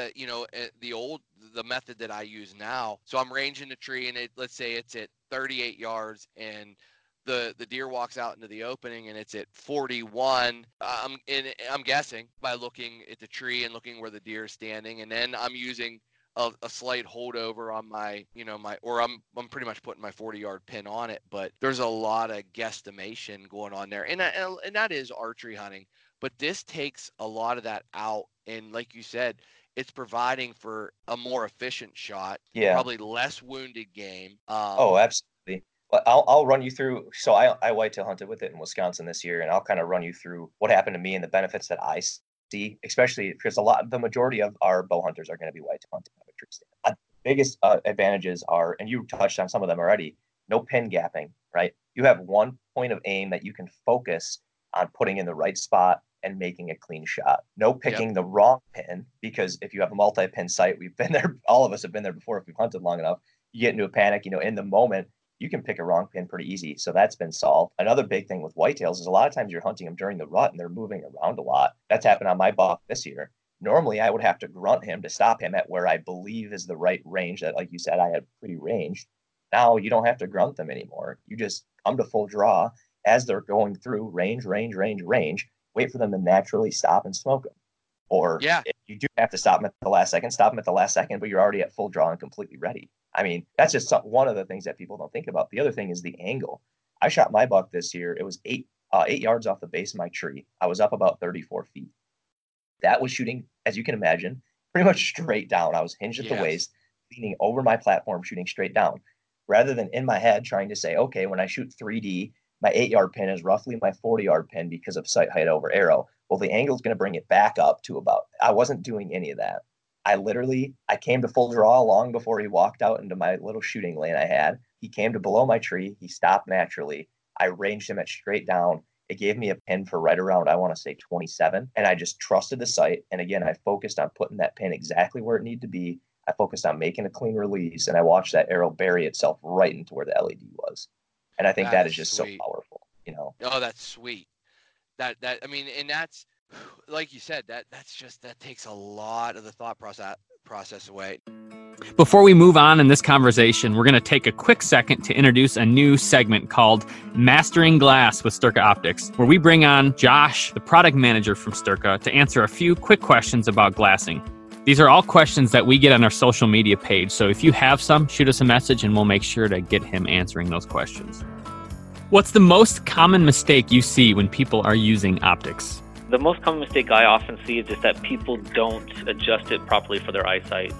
the method that I use now, so I'm ranging the tree and let's say it's at 38 yards and the deer walks out into the opening and it's at 41. I'm guessing by looking at the tree and looking where the deer is standing, and then I'm using a slight holdover on I'm pretty much putting my 40-yard pin on it, but there's a lot of guesstimation going on there, and that is archery hunting, but this takes a lot of that out, and like you said, it's providing for a more efficient shot, Yeah. probably less wounded game. Oh, absolutely. Well, I'll run you through. So I whitetail hunted with it in Wisconsin this year, and I'll kind of run you through what happened to me and the benefits that I see, especially because the majority of our bow hunters are going to be whitetail hunting on a tree stand. Biggest advantages are, and you touched on some of them already, no pin gapping, right? You have one point of aim that you can focus on putting in the right spot and making a clean shot. No picking the wrong pin, because if you have a multi-pin sight, we've been there, all of us have been there before if we've hunted long enough, you get into a panic, in the moment, you can pick a wrong pin pretty easy. So that's been solved. Another big thing with whitetails is a lot of times you're hunting them during the rut and they're moving around a lot. That's happened on my buck this year. Normally I would have to grunt him to stop him at where I believe is the right range that, like you said, I had pretty ranged. Now you don't have to grunt them anymore. You just come to full draw as they're going through range, wait for them to naturally stop and smoke them. Or if you do have to stop them at the last second, stop them at the last second, but you're already at full draw and completely ready. I mean, that's just one of the things that people don't think about. The other thing is the angle. I shot my buck this year. It was 8 yards off the base of my tree. I was up about 34 feet. That was shooting, as you can imagine, pretty much straight down. I was hinged at the waist, leaning over my platform, shooting straight down, rather than in my head trying to say, okay, when I shoot 3D, my 8-yard pin is roughly my 40-yard pin because of sight height over arrow. Well, the angle is going to bring it back up to about, I wasn't doing any of that. I came to full draw long before he walked out into my little shooting lane I had. He came to below my tree. He stopped naturally. I ranged him at straight down. It gave me a pin for right around, I want to say 27. And I just trusted the sight. And again, I focused on putting that pin exactly where it needed to be. I focused on making a clean release, and I watched that arrow bury itself right into where the LED was. And I think that is just sweet. So powerful, Oh, that's sweet. That I mean, and that's like you said, that takes a lot of the thought process away. Before we move on in this conversation, we're going to take a quick second to introduce a new segment called Mastering Glass with Sturka Optics, where we bring on Josh, the product manager from Sturka, to answer a few quick questions about glassing. These are all questions that we get on our social media page, so if you have some, shoot us a message and we'll make sure to get him answering those questions. What's the most common mistake you see when people are using optics? The most common mistake I often see is just that people don't adjust it properly for their eyesight.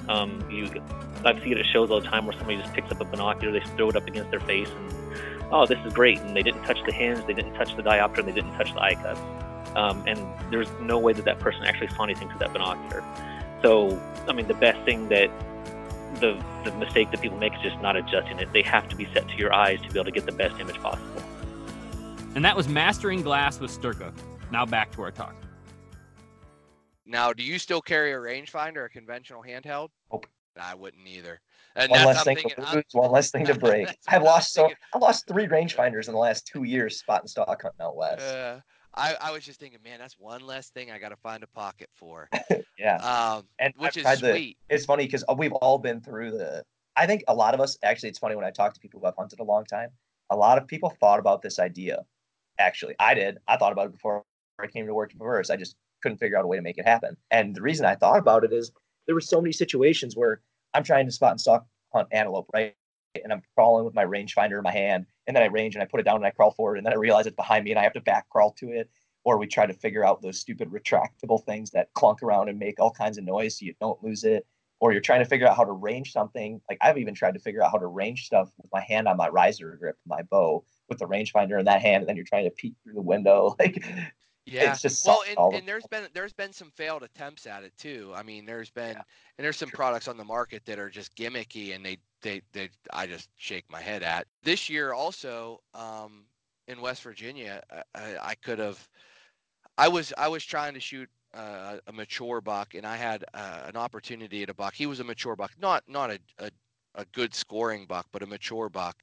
I see it at shows all the time where somebody just picks up a binocular, they throw it up against their face, and oh, this is great. And they didn't touch the hinge, they didn't touch the diopter, and they didn't touch the eye cup. And there's no way that person actually saw anything through that binocular. So, I mean, the best thing that the mistake that people make is just not adjusting it. They have to be set to your eyes to be able to get the best image possible. And that was Mastering Glass with Sturka. Now back to our talk. Now, do you still carry a rangefinder, a conventional handheld? Nope. I wouldn't either. And one less thing to lose, one less thing to break. I lost 3 rangefinders in the last 2 years spot and stock hunting out west. I was just thinking, man, that's one less thing I got to find a pocket for. Yeah. And which is sweet. It's funny because we've all been through I think a lot of us, actually, it's funny when I talk to people who have hunted a long time, a lot of people thought about this idea. Actually, I did. I thought about it before I came to work at Verse. I just couldn't figure out a way to make it happen. And the reason I thought about it is there were so many situations where I'm trying to spot and stalk hunt antelope, right? And I'm crawling with my rangefinder in my hand, and then I range and I put it down and I crawl forward, and then I realize it's behind me and I have to back crawl to it. Or we try to figure out those stupid retractable things that clunk around and make all kinds of noise so you don't lose it. Or you're trying to figure out how to range something. Like I've even tried to figure out how to range stuff with my hand on my riser grip, my bow, with the rangefinder in that hand, and then you're trying to peek through the window. Like, yeah, it's just and there's been some failed attempts at it too. I mean, there's some products on the market that are just gimmicky, and they I just shake my head at. This year also, in West Virginia, I was trying to shoot a mature buck, and I had an opportunity at a buck. He was a mature buck, not a good scoring buck, but a mature buck.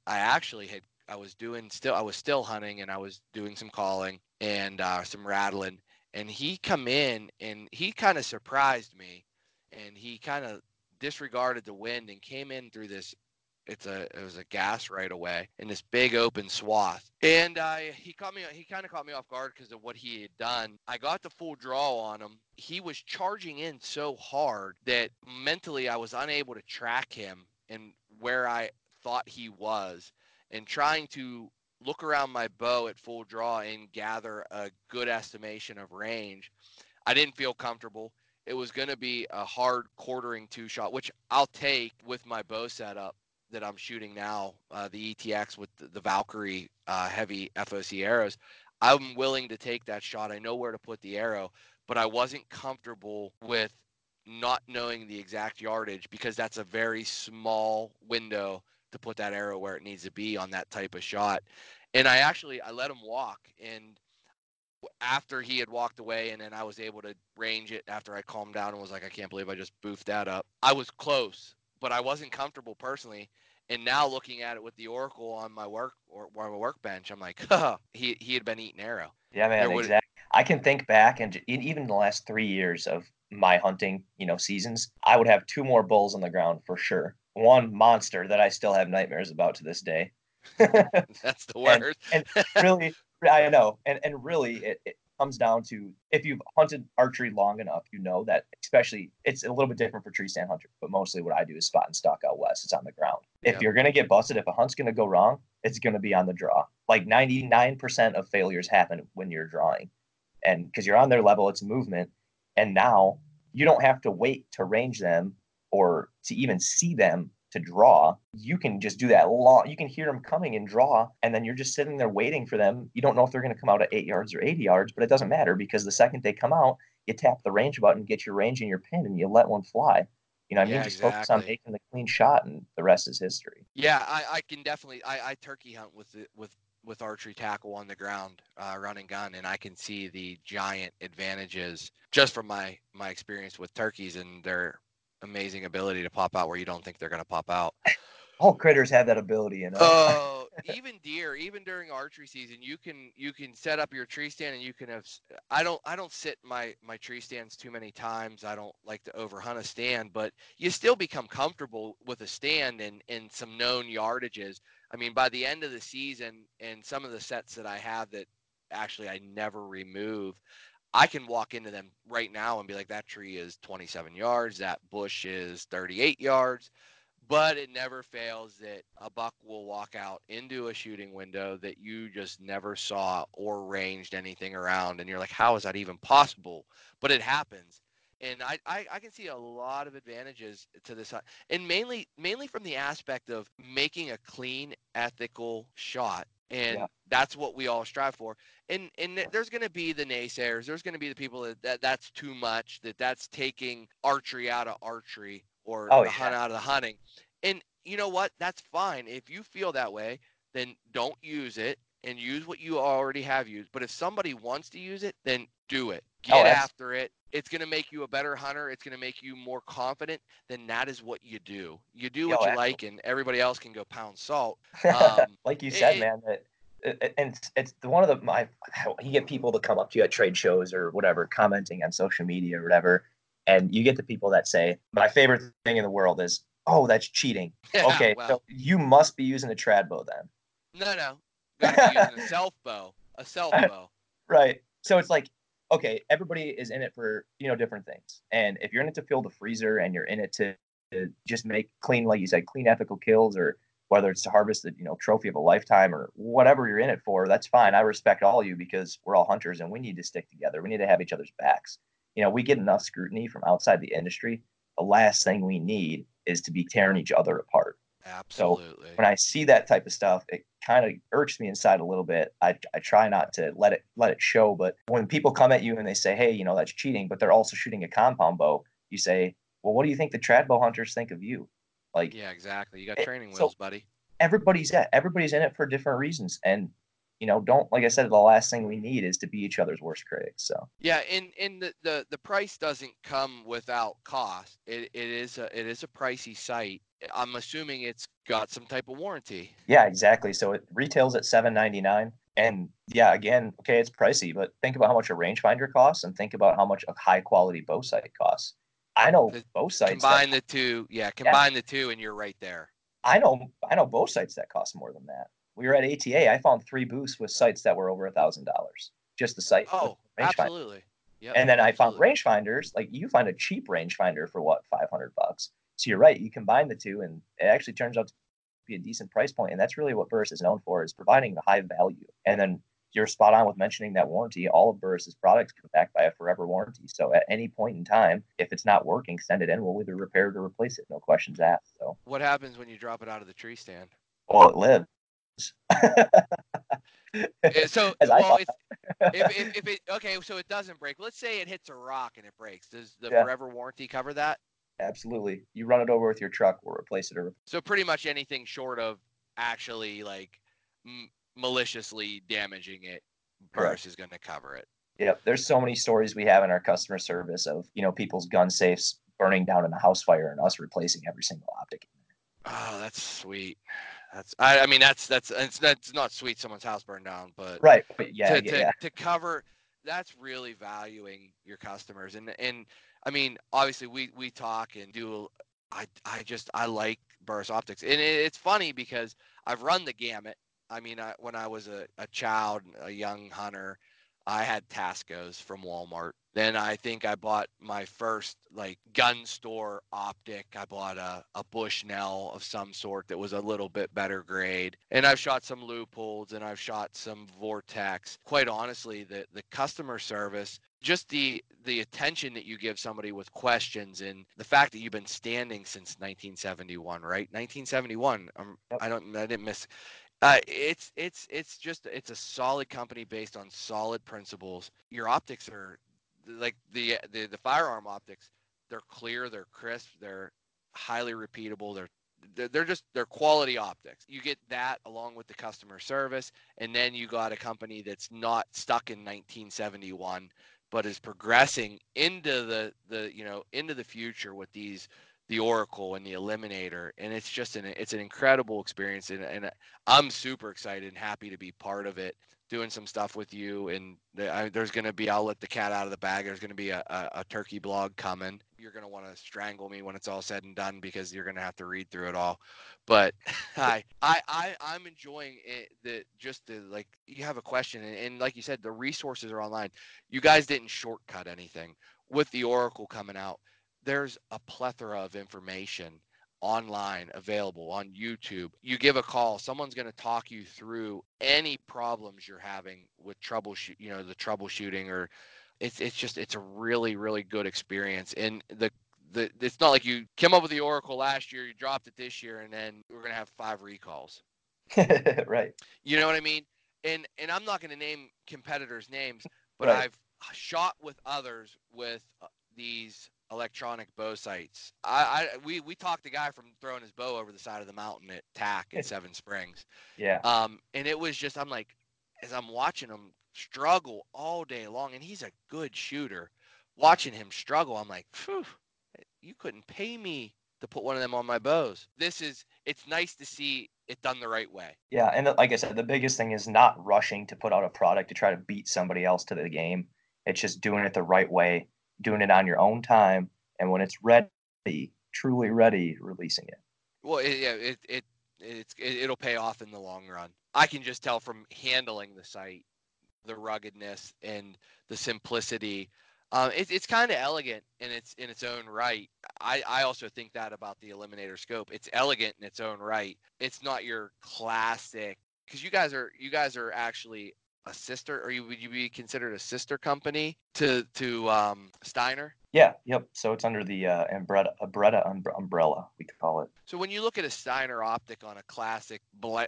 I was still hunting, and I was doing some calling and some rattling, and he come in and he kind of surprised me, and he kind of disregarded the wind and came in through this. It was a gas right away in this big open swath, and he kind of caught me off guard because of what he had done. I got the full draw on him. He was charging in so hard that mentally I was unable to track him and where I thought he was, and trying to look around my bow at full draw and gather a good estimation of range. I didn't feel comfortable. It was going to be a hard quartering 2-shot, which I'll take with my bow setup that I'm shooting now, the ETX with the Valkyrie heavy FOC arrows. I'm willing to take that shot. I know where to put the arrow, but I wasn't comfortable with not knowing the exact yardage because that's a very small window to put that arrow where it needs to be on that type of shot. And I let him walk, and after he had walked away, and then I was able to range it after I calmed down and was like, I can't believe I just boofed that up. I was close, but I wasn't comfortable personally. And now looking at it with the Oracle on my workbench, I'm like, he had been eating arrow. Yeah, man, exactly. I can think back, and even in the last 3 years of my hunting, seasons, I would have 2 more bulls on the ground for sure. One monster that I still have nightmares about to this day. That's the worst. and really, I know. And really, it comes down to, if you've hunted archery long enough, that especially, it's a little bit different for tree stand hunters, but mostly what I do is spot and stalk out west. It's on the ground. Yep. If you're going to get busted, if a hunt's going to go wrong, it's going to be on the draw. Like 99% of failures happen when you're drawing. And because you're on their level, it's movement. And now you don't have to wait to range them or to even see them to draw. You can just do that you can hear them coming and draw, and then you're just sitting there waiting for them. You don't know if they're going to come out at 8 yards or 80 yards, but it doesn't matter, because the second they come out, you tap the range button, get your range in your pin, and you let one fly. Just focus on making the clean shot, and the rest is history. Yeah, I can definitely, I turkey hunt with archery tackle on the ground, run and gun, and I can see the giant advantages just from my experience with turkeys and their amazing ability to pop out where you don't think they're going to pop out. All critters have that ability, Oh, even deer, even during archery season, you can set up your tree stand and you can have. I don't sit my tree stands too many times. I don't like to overhunt a stand, but you still become comfortable with a stand and some known yardages. I mean, by the end of the season, and some of the sets that I have that actually I never remove, I can walk into them right now and be like, that tree is 27 yards, that bush is 38 yards. But it never fails that a buck will walk out into a shooting window that you just never saw or ranged anything around. And you're like, how is that even possible? But it happens. And I can see a lot of advantages to this. And mainly from the aspect of making a clean, ethical shot. And Yeah. that's what we all strive for. And there's going to be the naysayers. There's going to be the people that's too much, that's taking archery out of archery, or Oh the yeah. hunt out of the hunting. And you know what? That's fine. If you feel that way, then don't use it and use what you already have used. But if somebody wants to use it, then do it. Get after it. It's going to make you a better hunter. It's going to make you more confident. Then that is what you do. You do what you like, and everybody else can go pound salt. Like you said, man, and it's one of you get people to come up to you at trade shows or whatever, commenting on social media or whatever, and you get the people that say, my favorite thing in the world is, oh, that's cheating. Okay, well, so you must be using a trad bow then. No. Got to be using a self bow. A self bow. Right. So it's like, okay, everybody is in it for, different things. And if you're in it to fill the freezer and you're in it to just make clean, like you said, clean ethical kills, or whether it's to harvest the, trophy of a lifetime or whatever you're in it for, that's fine. I respect all of you because we're all hunters and we need to stick together. We need to have each other's backs. We get enough scrutiny from outside the industry. The last thing we need is to be tearing each other apart. Absolutely. So when I see that type of stuff, it kind of irks me inside a little bit. I try not to let it show. But when people come at you and they say, hey, that's cheating, but they're also shooting a compound bow, you say, well, what do you think the trad bow hunters think of you? Like, yeah, exactly. You got training wheels, buddy. Everybody's in it for different reasons. And, don't, like I said, the last thing we need is to be each other's worst critics. So yeah, and the price doesn't come without cost. It is a pricey site. I'm assuming it's got some type of warranty. Yeah, exactly. So it retails at $7.99. And yeah, again, okay, it's pricey, but think about how much a rangefinder costs and think about how much a high quality bow sight costs. I know bow sights. Combine the two, and you're right there. I know bow sights that cost more than that. We were at ATA. I found 3 booths with sights that were over $1,000. Just the sight. Oh, absolutely. Yep, and then absolutely. I found rangefinders. Like you find a cheap rangefinder for what, $500? So you're right. You combine the two, and it actually turns out to be a decent price point. And that's really what Burris is known for, is providing the high value. And then you're spot on with mentioning that warranty. All of Burris's products come back by a forever warranty. So at any point in time, if it's not working, send it in. We'll either repair it or replace it. No questions asked. So what happens when you drop it out of the tree stand? Well, it lives. So well, if it okay, so it doesn't break. Let's say it hits a rock and it breaks. Does the forever warranty cover that? Absolutely. You run it over with your truck, we'll replace it. So pretty much anything short of actually like maliciously damaging it, Burris is going to cover it. Yep. There's so many stories we have in our customer service of, people's gun safes burning down in a house fire and us replacing every single optic. Oh, that's sweet. That's not sweet. Someone's house burned down, but right. But yeah, to cover, that's really valuing your customers. And I mean, obviously we talk and do. I like Burris Optics, and it's funny because I've run the gamut. I mean, when I was a child, a young hunter, I had Tascos from Walmart. Then I think I bought my first gun store optic. I bought a Bushnell of some sort that was a little bit better grade. And I've shot some Leupolds and I've shot some Vortex. Quite honestly, the customer service, just the attention that you give somebody with questions, and the fact that you've been standing since 1971, right? 1971. I didn't miss. It's a solid company based on solid principles. Your optics are like the firearm optics. They're clear, they're crisp, they're highly repeatable. They're quality optics. You get that along with the customer service, and then you got a company that's not stuck in 1971, but is progressing into the future with these the Oracle and the Eliminator, and it's just it's an incredible experience, and I'm super excited and happy to be part of it, doing some stuff with you. And there's going to be, I'll let the cat out of the bag, there's going to be a turkey blog coming. You're going to want to strangle me when it's all said and done, because you're going to have to read through it all. But I'm enjoying it, like, you have a question, and like you said, the resources are online. You guys didn't shortcut anything with the Oracle coming out. There's a plethora of information online available on YouTube. You give a call, someone's going to talk you through any problems you're having with the troubleshooting, or it's a really, really good experience. And it's not like you came up with the Oracle last year, you dropped it this year, and then we're going to have 5 recalls. Right. You know what I mean? And I'm not going to name competitors' names, but Right. I've shot with others with these electronic bow sights. We talked the guy from throwing his bow over the side of the mountain at TAC at Seven Springs. Yeah. And it was just, I'm like, as I'm watching him struggle all day long, and he's a good shooter, watching him struggle, I'm like, phew, you couldn't pay me to put one of them on my bows. It's nice to see it done the right way. Yeah, and like I said, the biggest thing is not rushing to put out a product to try to beat somebody else to the game. It's just doing it the right way, doing it on your own time, and when it's ready, truly ready, releasing it. Well, it'll pay off in the long run. I can just tell from handling the sight, the ruggedness and the simplicity. It's kind of elegant in its own right. I also think that about the Eliminator scope. It's elegant in its own right. It's not your classic, because you guys are actually a sister, or would you be considered a sister company to Steiner? Yeah, yep. So it's under the umbrella, we could call it. So when you look at a Steiner optic on a classic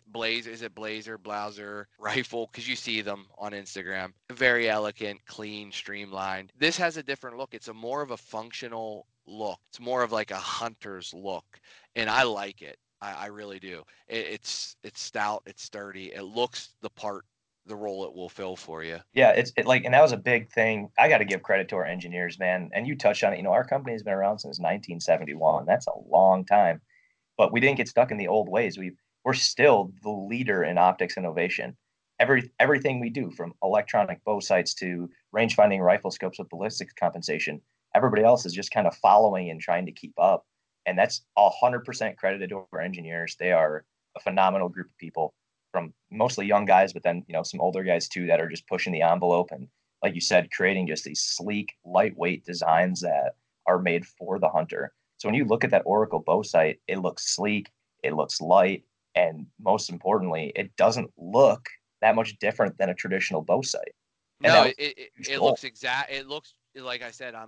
Blazer rifle, because you see them on Instagram, very elegant, clean, streamlined. This has a different look. It's more of a functional look. It's more of like a hunter's look, and I like it. I really do. It's stout. It's sturdy. It looks the part, the role it will fill for you. Yeah, it's like, and that was a big thing. I got to give credit to our engineers, man. And you touched on it. Our company has been around since 1971. That's a long time, but we didn't get stuck in the old ways. We're still the leader in optics innovation. Everything we do, from electronic bow sights to range finding rifle scopes with ballistics compensation, everybody else is just kind of following and trying to keep up. And that's 100% credited to our engineers. They are a phenomenal group of people, from mostly young guys, but then, some older guys too, that are just pushing the envelope. And like you said, creating just these sleek, lightweight designs that are made for the hunter. So when you look at that Oracle bow sight, it looks sleek, it looks light, and most importantly, it doesn't look that much different than a traditional bow sight. No, it looks exact. It looks, like I said,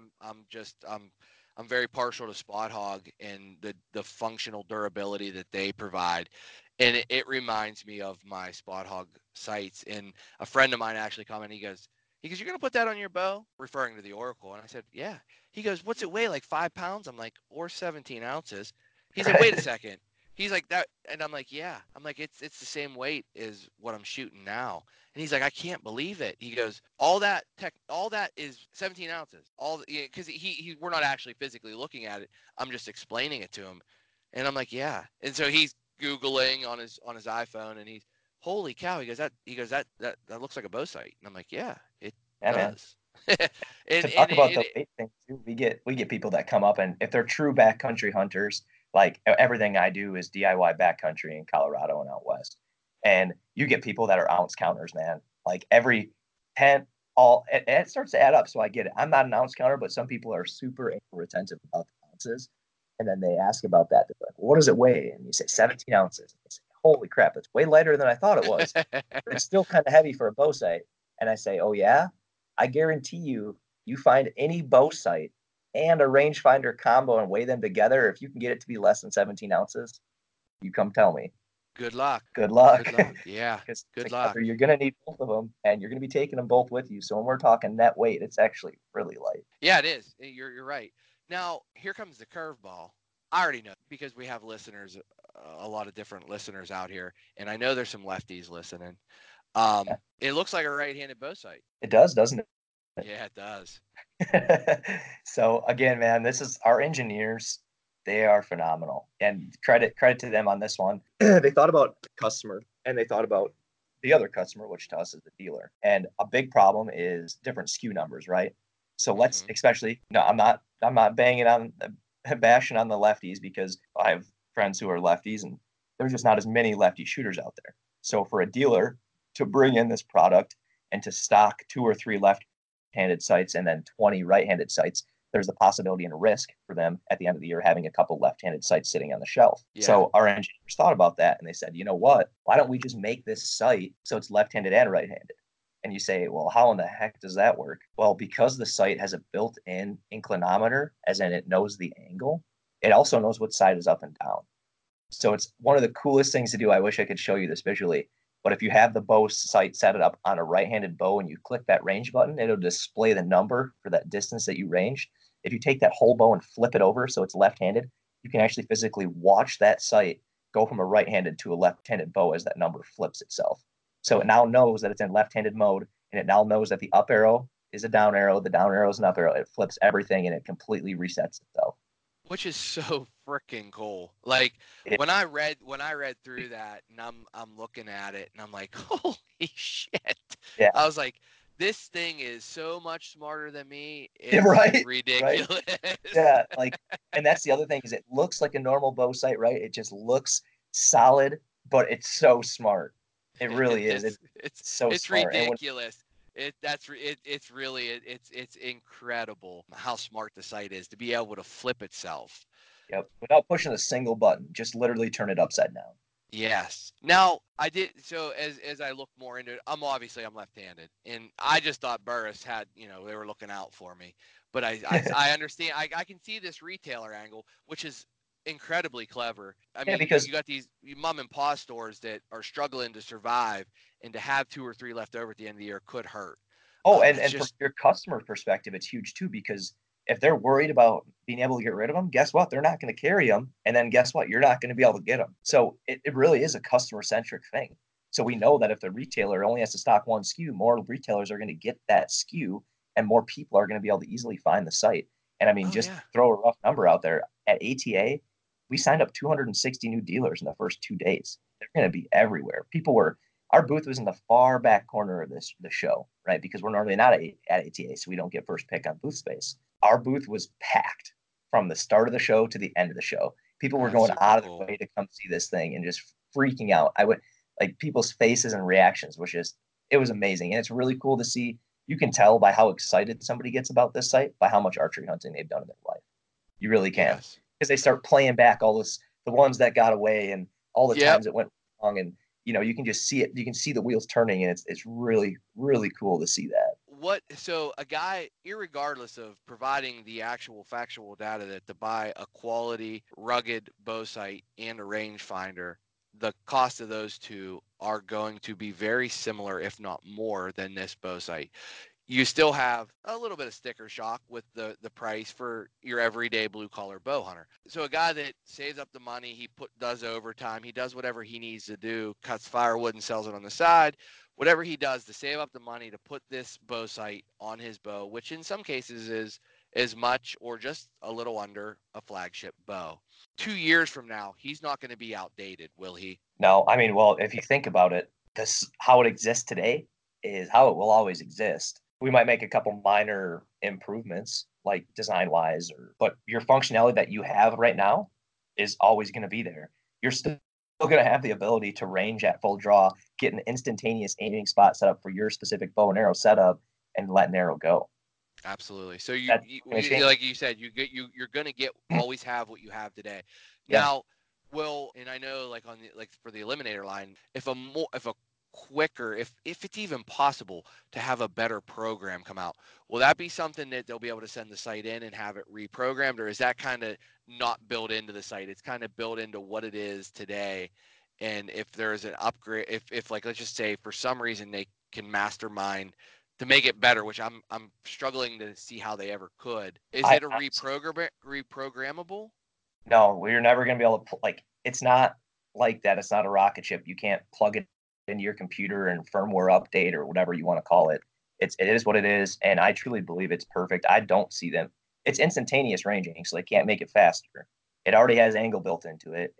I'm very partial to Spot Hogg and the functional durability that they provide. And it reminds me of my Spot Hogg sights. And a friend of mine actually commented, he goes, you're going to put that on your bow? Referring to the Oracle. And I said, yeah. He goes, what's it weigh? Like 5 pounds? I'm like, or 17 ounces. He's like, wait a second. He's like, that. And I'm like, yeah. I'm like, it's the same weight as what I'm shooting now. And he's like, I can't believe it. He goes, all that is 17 ounces. Because we're not actually physically looking at it. I'm just explaining it to him. And I'm like, yeah. And so he's Googling on his iPhone, and he's, holy cow. He goes, that looks like a bow sight. And I'm like, yeah, it does. To talk about the weight thing too, we get people that come up, and if they're true backcountry hunters, like, everything I do is DIY backcountry in Colorado and out west. And you get people that are ounce counters, man. Like every 10, it starts to add up. So I get it. I'm not an ounce counter, but some people are super retentive about the ounces. And then they ask about that. They're like, well, what does it weigh? And you say 17 ounces. And they say, holy crap, that's way lighter than I thought it was. It's still kind of heavy for a bow sight. And I say, oh yeah? I guarantee you find any bow sight and a rangefinder combo and weigh them together. If you can get it to be less than 17 ounces, you come tell me. Good luck. Good luck. Good luck. Yeah. Good luck. You're going to need both of them, and you're going to be taking them both with you. So when we're talking net weight, it's actually really light. Yeah, it is. You're right. Now, here comes the curveball. I already know, because we have listeners, a lot of different listeners out here, and I know there's some lefties listening. It looks like a right-handed bow sight. It does, doesn't it? Yeah, it does. So again, man, this is our engineers. They are phenomenal, and credit to them on this one. They thought about the customer, and they thought about the other customer, which to us is the dealer. And a big problem is different SKU numbers, right? So let's, especially, no, I'm not banging on, bashing on the lefties, because I have friends who are lefties, and there's just not as many lefty shooters out there. So for a dealer to bring in this product and to stock 2 or 3 left-handed sights and then 20 right-handed sights, there's the possibility and a risk for them at the end of the year having a couple left-handed sights sitting on the shelf. Yeah. So our engineers thought about that, and they said, you know what? Why don't we just make this sight so it's left-handed and right-handed? And you say, well, how in the heck does that work? Well, because the sight has a built-in inclinometer, as in it knows the angle, it also knows what side is up and down. So it's one of the coolest things to do. I wish I could show you this visually. But if you have the bow sight set it up on a right-handed bow and you click that range button, it'll display the number for that distance that you ranged. If you take that whole bow and flip it over so it's left-handed, you can actually physically watch that sight go from a right-handed to a left-handed bow as that number flips itself. So it now knows that it's in left-handed mode, and it now knows that the up arrow is a down arrow, the down arrow is an up arrow. It flips everything, and it completely resets itself. Which is so freaking cool. Like when I read through that, and I'm looking at it, and I'm like, holy shit! Yeah. I was like, this thing is so much smarter than me. It's right? Ridiculous. Right? Yeah, like, and that's the other thing, is it looks like a normal bow sight, right? It just looks solid, but it's so smart. It really is. It's so smart. Ridiculous. It's really incredible how smart the sight is to be able to flip itself. Yep. Without pushing a single button, just literally turn it upside down. Yes. Now I did. So as I look more into it, I'm left-handed, and I just thought Burris had, they were looking out for me. But I understand. I can see this retailer angle, which is incredibly clever. I mean, because you got these mom and pop stores that are struggling to survive, and to have 2 or 3 left over at the end of the year could hurt. Oh, and from your customer perspective, it's huge too, because if they're worried about being able to get rid of them, guess what? They're not going to carry them. And then guess what? You're not going to be able to get them. So it really is a customer-centric thing. So we know that if the retailer only has to stock one SKU, more retailers are going to get that SKU, and more people are going to be able to easily find the site. And I mean, throw a rough number out there. At ATA, we signed up 260 new dealers in the first 2 days. They're going to be everywhere. Our booth was in the far back corner of the show, right? Because we're normally not at ATA, so we don't get first pick on booth space. Our booth was packed from the start of the show to the end of the show. People were going out of their way to come see this thing and just freaking out. People's faces and reactions it was amazing. And it's really cool to see. You can tell by how excited somebody gets about this site by how much archery hunting they've done in their life. You really can. Yes. Because they start playing back the ones that got away and all the times it went wrong, and you can just see it. You can see the wheels turning, and it's really, really cool to see that. So a guy, irregardless of providing the actual factual data, that to buy a quality, rugged bow sight and a rangefinder, the cost of those two are going to be very similar, if not more, than this bow sight. You still have a little bit of sticker shock with the price for your everyday blue collar bow hunter. So a guy that saves up the money, he does overtime, he does whatever he needs to do, cuts firewood and sells it on the side, whatever he does to save up the money to put this bow sight on his bow, which in some cases is as much or just a little under a flagship bow. 2 years from now, he's not going to be outdated, will he? No, I mean, well, if you think about it, how it exists today is how it will always exist. We might make a couple minor improvements, like design-wise, but your functionality that you have right now is always going to be there. You're still going to have the ability to range at full draw, get an instantaneous aiming spot set up for your specific bow and arrow setup, and let an arrow go. Absolutely. So like you said, you're going to always have what you have today. Now, and I know for the Eliminator line, if it's even possible to have a better program come out, will that be something that they'll be able to send the site in and have it reprogrammed, or is that kind of not built into the site? It's kind of built into what it is today. And if there's an upgrade, if let's just say for some reason they can mastermind to make it better, which I'm struggling to see how they ever could. Is it reprogrammable? No, we're never going to be able to, it's not like that. It's not a rocket ship. You can't plug it into your computer and firmware update or whatever you want to call it. It is what it is, and I truly believe it's perfect. I don't see them. It's instantaneous ranging, so they can't make it faster. It already has angle built into it.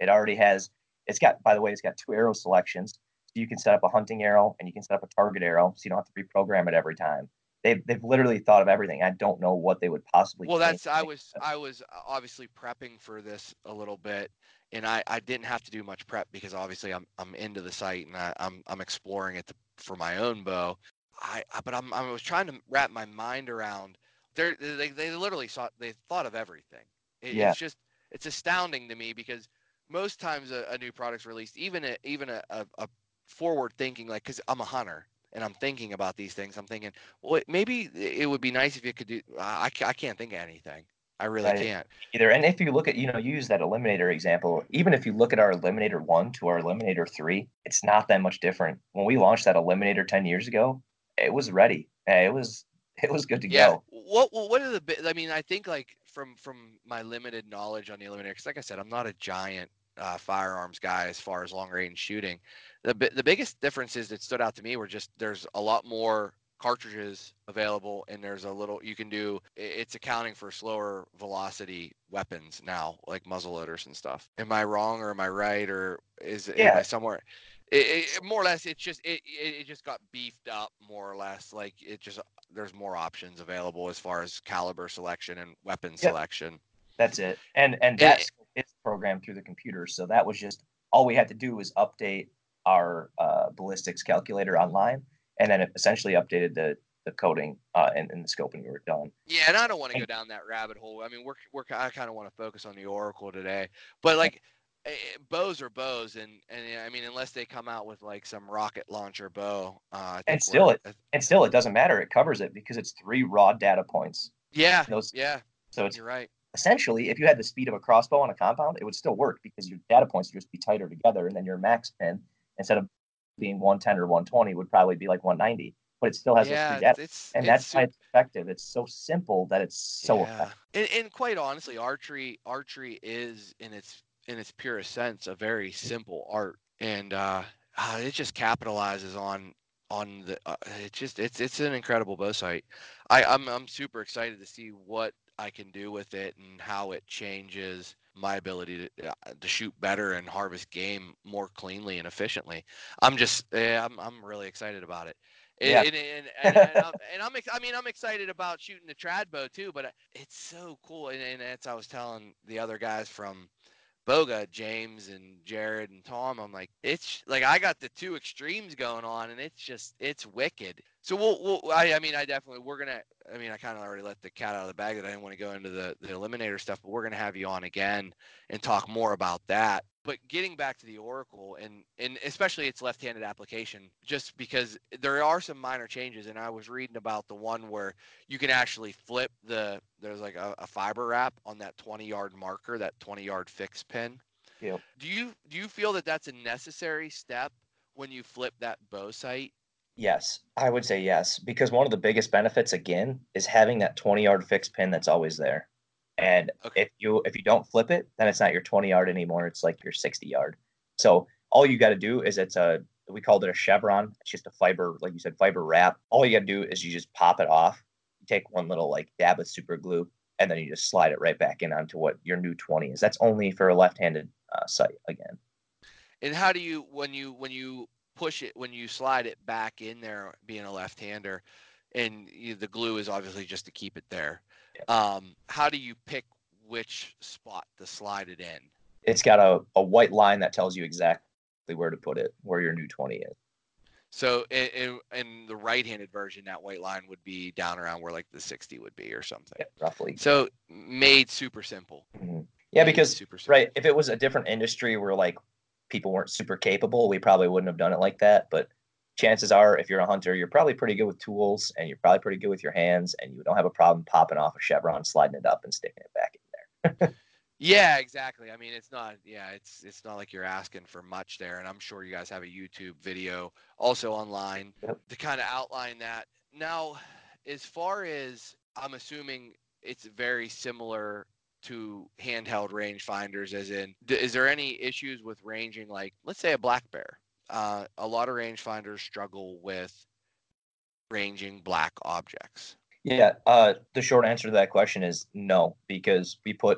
It's got, by the way, it's got 2 arrow selections. So you can set up a hunting arrow and you can set up a target arrow, so you don't have to reprogram it every time. They've literally thought of everything. I don't know what they would possibly Well, change. I was obviously prepping for this a little bit, and I didn't have to do much prep because obviously I'm into the site and I'm exploring it for my own bow. I was trying to wrap my mind around. They literally thought of everything. Yeah. It's astounding to me because most times a new product's released, even a forward thinking, like, because I'm a hunter and I'm thinking about these things. I'm thinking, well, maybe it would be nice if you could do. I can't think of anything. I really Right. can't. Either. And if you look at, you use that Eliminator example, even if you look at our Eliminator 1 to our Eliminator 3, it's not that much different. When we launched that Eliminator 10 years ago, it was ready. It was good to Yeah. go. What are the? I mean, I think, like, from my limited knowledge on the Eliminator, because like I said, I'm not a giant firearms guy as far as long range shooting. The biggest differences that stood out to me were just there's a lot more cartridges available, and there's a little you can do. It's accounting for slower velocity weapons now, like muzzleloaders and stuff. Am I wrong, or am I right, or am I somewhere? More or less, it just got beefed up, more or less. Like, there's more options available as far as caliber selection and weapon selection. That's it. And that's it's programmed through the computer. So that was just all we had to do was update our ballistics calculator online, and then it essentially updated the coding and the scoping. We were done. Yeah, and I don't want to go down that rabbit hole. I mean, I kind of want to focus on the Oracle today, but like, bows are bows, and I mean, unless they come out with like some rocket launcher bow, I think it doesn't matter. It covers it because it's 3 raw data points. Yeah. So it's you're right. Essentially, if you had the speed of a crossbow on a compound, it would still work because your data points would just be tighter together, and then your max pin, instead of being 110 or 120, would probably be like 190. But it still has those 3 data, and that's why it's effective. It's so simple that it's so effective. And quite honestly, archery is in its purest sense a very simple art, and it just capitalizes on the it's an incredible bow sight. I'm super excited to see what I can do with it and how it changes my ability to shoot better and harvest game more cleanly and efficiently. I'm really excited about it. I'm excited about shooting the trad bow too, but it's so cool. And that's, I was telling the other guys from Boga, James and Jared and Tom, I'm like, it's like I got the 2 extremes going on, and it's wicked. So I kind of already let the cat out of the bag that I didn't want to go into the Eliminator stuff, but we're going to have you on again and talk more about that. But getting back to the Oracle and especially its left-handed application, just because there are some minor changes, and I was reading about the one where you can actually flip there's like a fiber wrap on that 20-yard marker, that 20-yard fixed pin. Yep. Do you feel that that's a necessary step when you flip that bow sight? Yes, I would say yes, because one of the biggest benefits, again, is having that 20-yard fixed pin that's always there. And if you don't flip it, then it's not your 20-yard anymore. It's like your 60-yard. So all you got to do is we called it a chevron. It's just a fiber, like you said, fiber wrap. All you got to do is you just pop it off. You take one little like dab of super glue, and then you just slide it right back in onto what your new 20 is. That's only for a left-handed sight again. And how do you, when you push it, when you slide it back in there, being a left-hander, and the glue is obviously just to keep it there. Yeah. How do you pick which spot to slide it in? It's got a white line that tells you exactly where to put it, where your new 20 is. So in the right-handed version, that white line would be down around where like the 60 would be or something. Yeah, roughly. So made super simple. Mm-hmm. Yeah, because right, if it was a different industry where like people weren't super capable, we probably wouldn't have done it like that. But chances are, if you're a hunter, you're probably pretty good with tools, and you're probably pretty good with your hands, and you don't have a problem popping off a chevron, sliding it up, and sticking it back in there. Yeah, exactly. I mean, it's not like you're asking for much there, and I'm sure you guys have a YouTube video also online to kind of outline that. Now, as far as I'm assuming, it's very similar to handheld rangefinders, as in, is there any issues with ranging, like, let's say a black bear? A lot of rangefinders struggle with ranging black objects. Yeah, the short answer to that question is no, because we put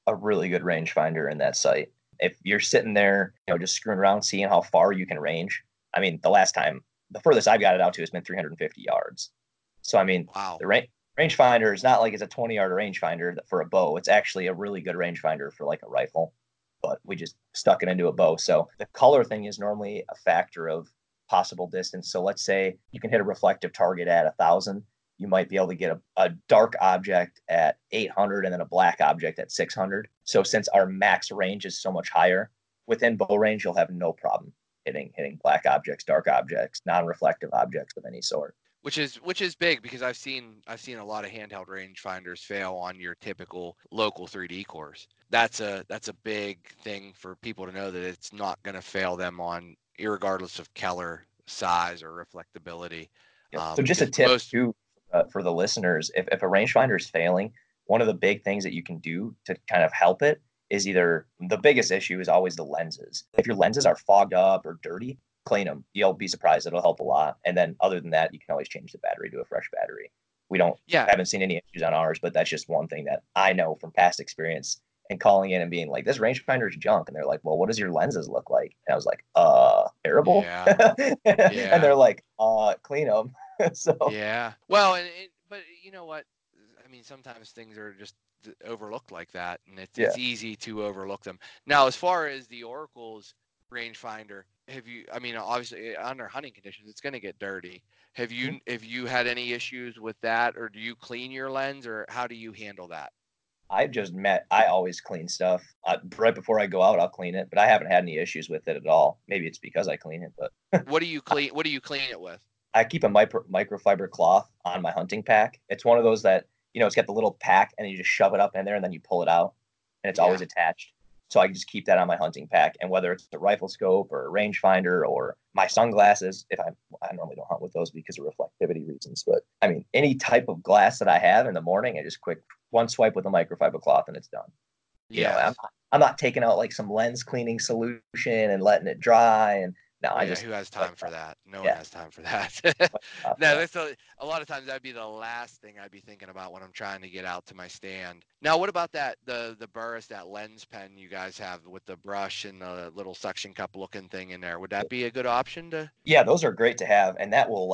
a really good rangefinder in that sight. If you're sitting there, just screwing around, seeing how far you can range. I mean, the furthest I've got it out to has been 350 yards. So, I mean, Wow. the rangefinder is not like it's a 20-yard rangefinder for a bow. It's actually a really good rangefinder for like a rifle, but we just stuck it into a bow. So the color thing is normally a factor of possible distance. So let's say you can hit a reflective target at 1,000. You might be able to get a dark object at 800 and then a black object at 600. So since our max range is so much higher, within bow range, you'll have no problem hitting black objects, dark objects, non-reflective objects of any sort. Which is big, because I've seen a lot of handheld rangefinders fail on your typical local 3D course. That's a big thing for people to know, that it's not going to fail them on, irregardless of color, size, or reflectability. So just a tip too for the listeners: if a rangefinder is failing, one of the big things that you can do to kind of help it is either, the biggest issue is always the lenses. If your lenses are fogged up or dirty, clean them. You'll be surprised. It'll help a lot. And then other than that, you can always change the battery to a fresh battery. We haven't seen any issues on ours, but that's just one thing that I know from past experience and calling in and being like, this rangefinder is junk. And they're like, well, what does your lenses look like? And I was like, terrible. Yeah. And they're like, clean them. So yeah. Well, but you know what? I mean, sometimes things are just overlooked like that, and it's easy to overlook them. Now, as far as the Oracle's rangefinder, obviously under hunting conditions, it's going to get dirty. Have you had any issues with that, or do you clean your lens, or how do you handle that? I always clean stuff. Right before I go out, I'll clean it, but I haven't had any issues with it at all. Maybe it's because I clean it, but What do you clean it with? I keep a microfiber cloth on my hunting pack. It's one of those that, it's got the little pack and you just shove it up in there and then you pull it out, and it's always attached. So I can just keep that on my hunting pack. And whether it's a rifle scope or a rangefinder or my sunglasses, I normally don't hunt with those because of reflectivity reasons. But I mean, any type of glass that I have in the morning, I just quick one swipe with a microfiber cloth and it's done. Yeah. I'm not taking out like some lens cleaning solution and letting it dry. And no, who has time for that? No one has time for that. No, that's a lot of times that'd be the last thing I'd be thinking about when I'm trying to get out to my stand. Now, what about that the Burris, that lens pen you guys have with the brush and the little suction cup looking thing in there? Would that be a good option to? Yeah, those are great to have, and that will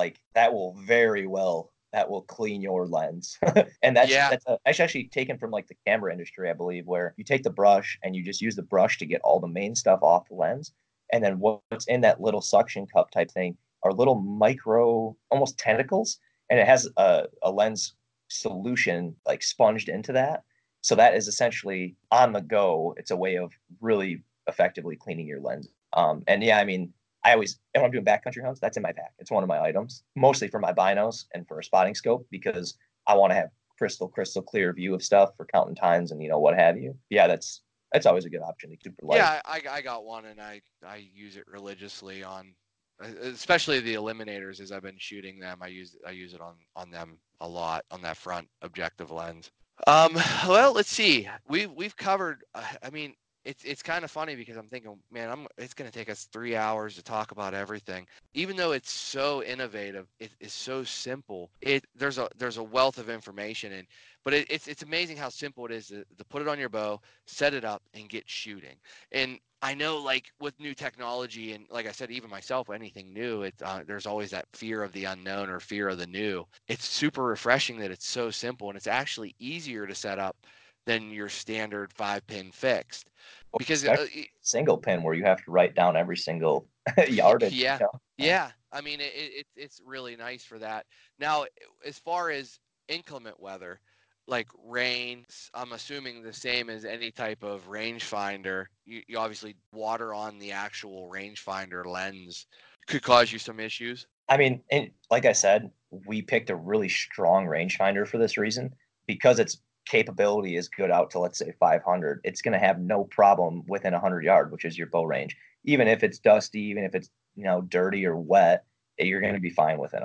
clean your lens. And that's actually taken from like the camera industry, I believe, where you take the brush and you just use the brush to get all the main stuff off the lens. And then what's in that little suction cup type thing are little micro, almost tentacles. And it has a lens solution like sponged into that. So that is essentially on the go. It's a way of really effectively cleaning your lens. And yeah, I mean, when I'm doing backcountry hunts, that's in my pack. It's one of my items, mostly for my binos and for a spotting scope, because I want to have crystal clear view of stuff for counting times and, what have you. Yeah, that's always a good option to keep it light. Yeah, I got one, and I use it religiously on, especially the eliminators. As I've been shooting them, I use it on them a lot, on that front objective lens. Well, let's see. We've covered. I mean, it's kind of funny because I'm thinking, man, it's going to take us 3 hours to talk about everything. Even though it's so innovative, it is so simple. There's a wealth of information but it's amazing how simple it is to put it on your bow, set it up, and get shooting. And I know, like, with new technology, and like I said, even myself, anything new, there's always that fear of the unknown or fear of the new. It's super refreshing that it's so simple, and it's actually easier to set up than your standard 5-pin fixed. Because single pin where you have to write down every single yardage. Yeah. I mean, it's really nice for that. Now, as far as inclement weather, like rain, I'm assuming the same as any type of rangefinder. You obviously, water on the actual rangefinder lens could cause you some issues. I mean, and like I said, we picked a really strong rangefinder for this reason, because its capability is good out to, let's say, 500. It's going to have no problem within 100 yard, which is your bow range. Even if it's dusty, even if it's dirty or wet, you're going to be fine within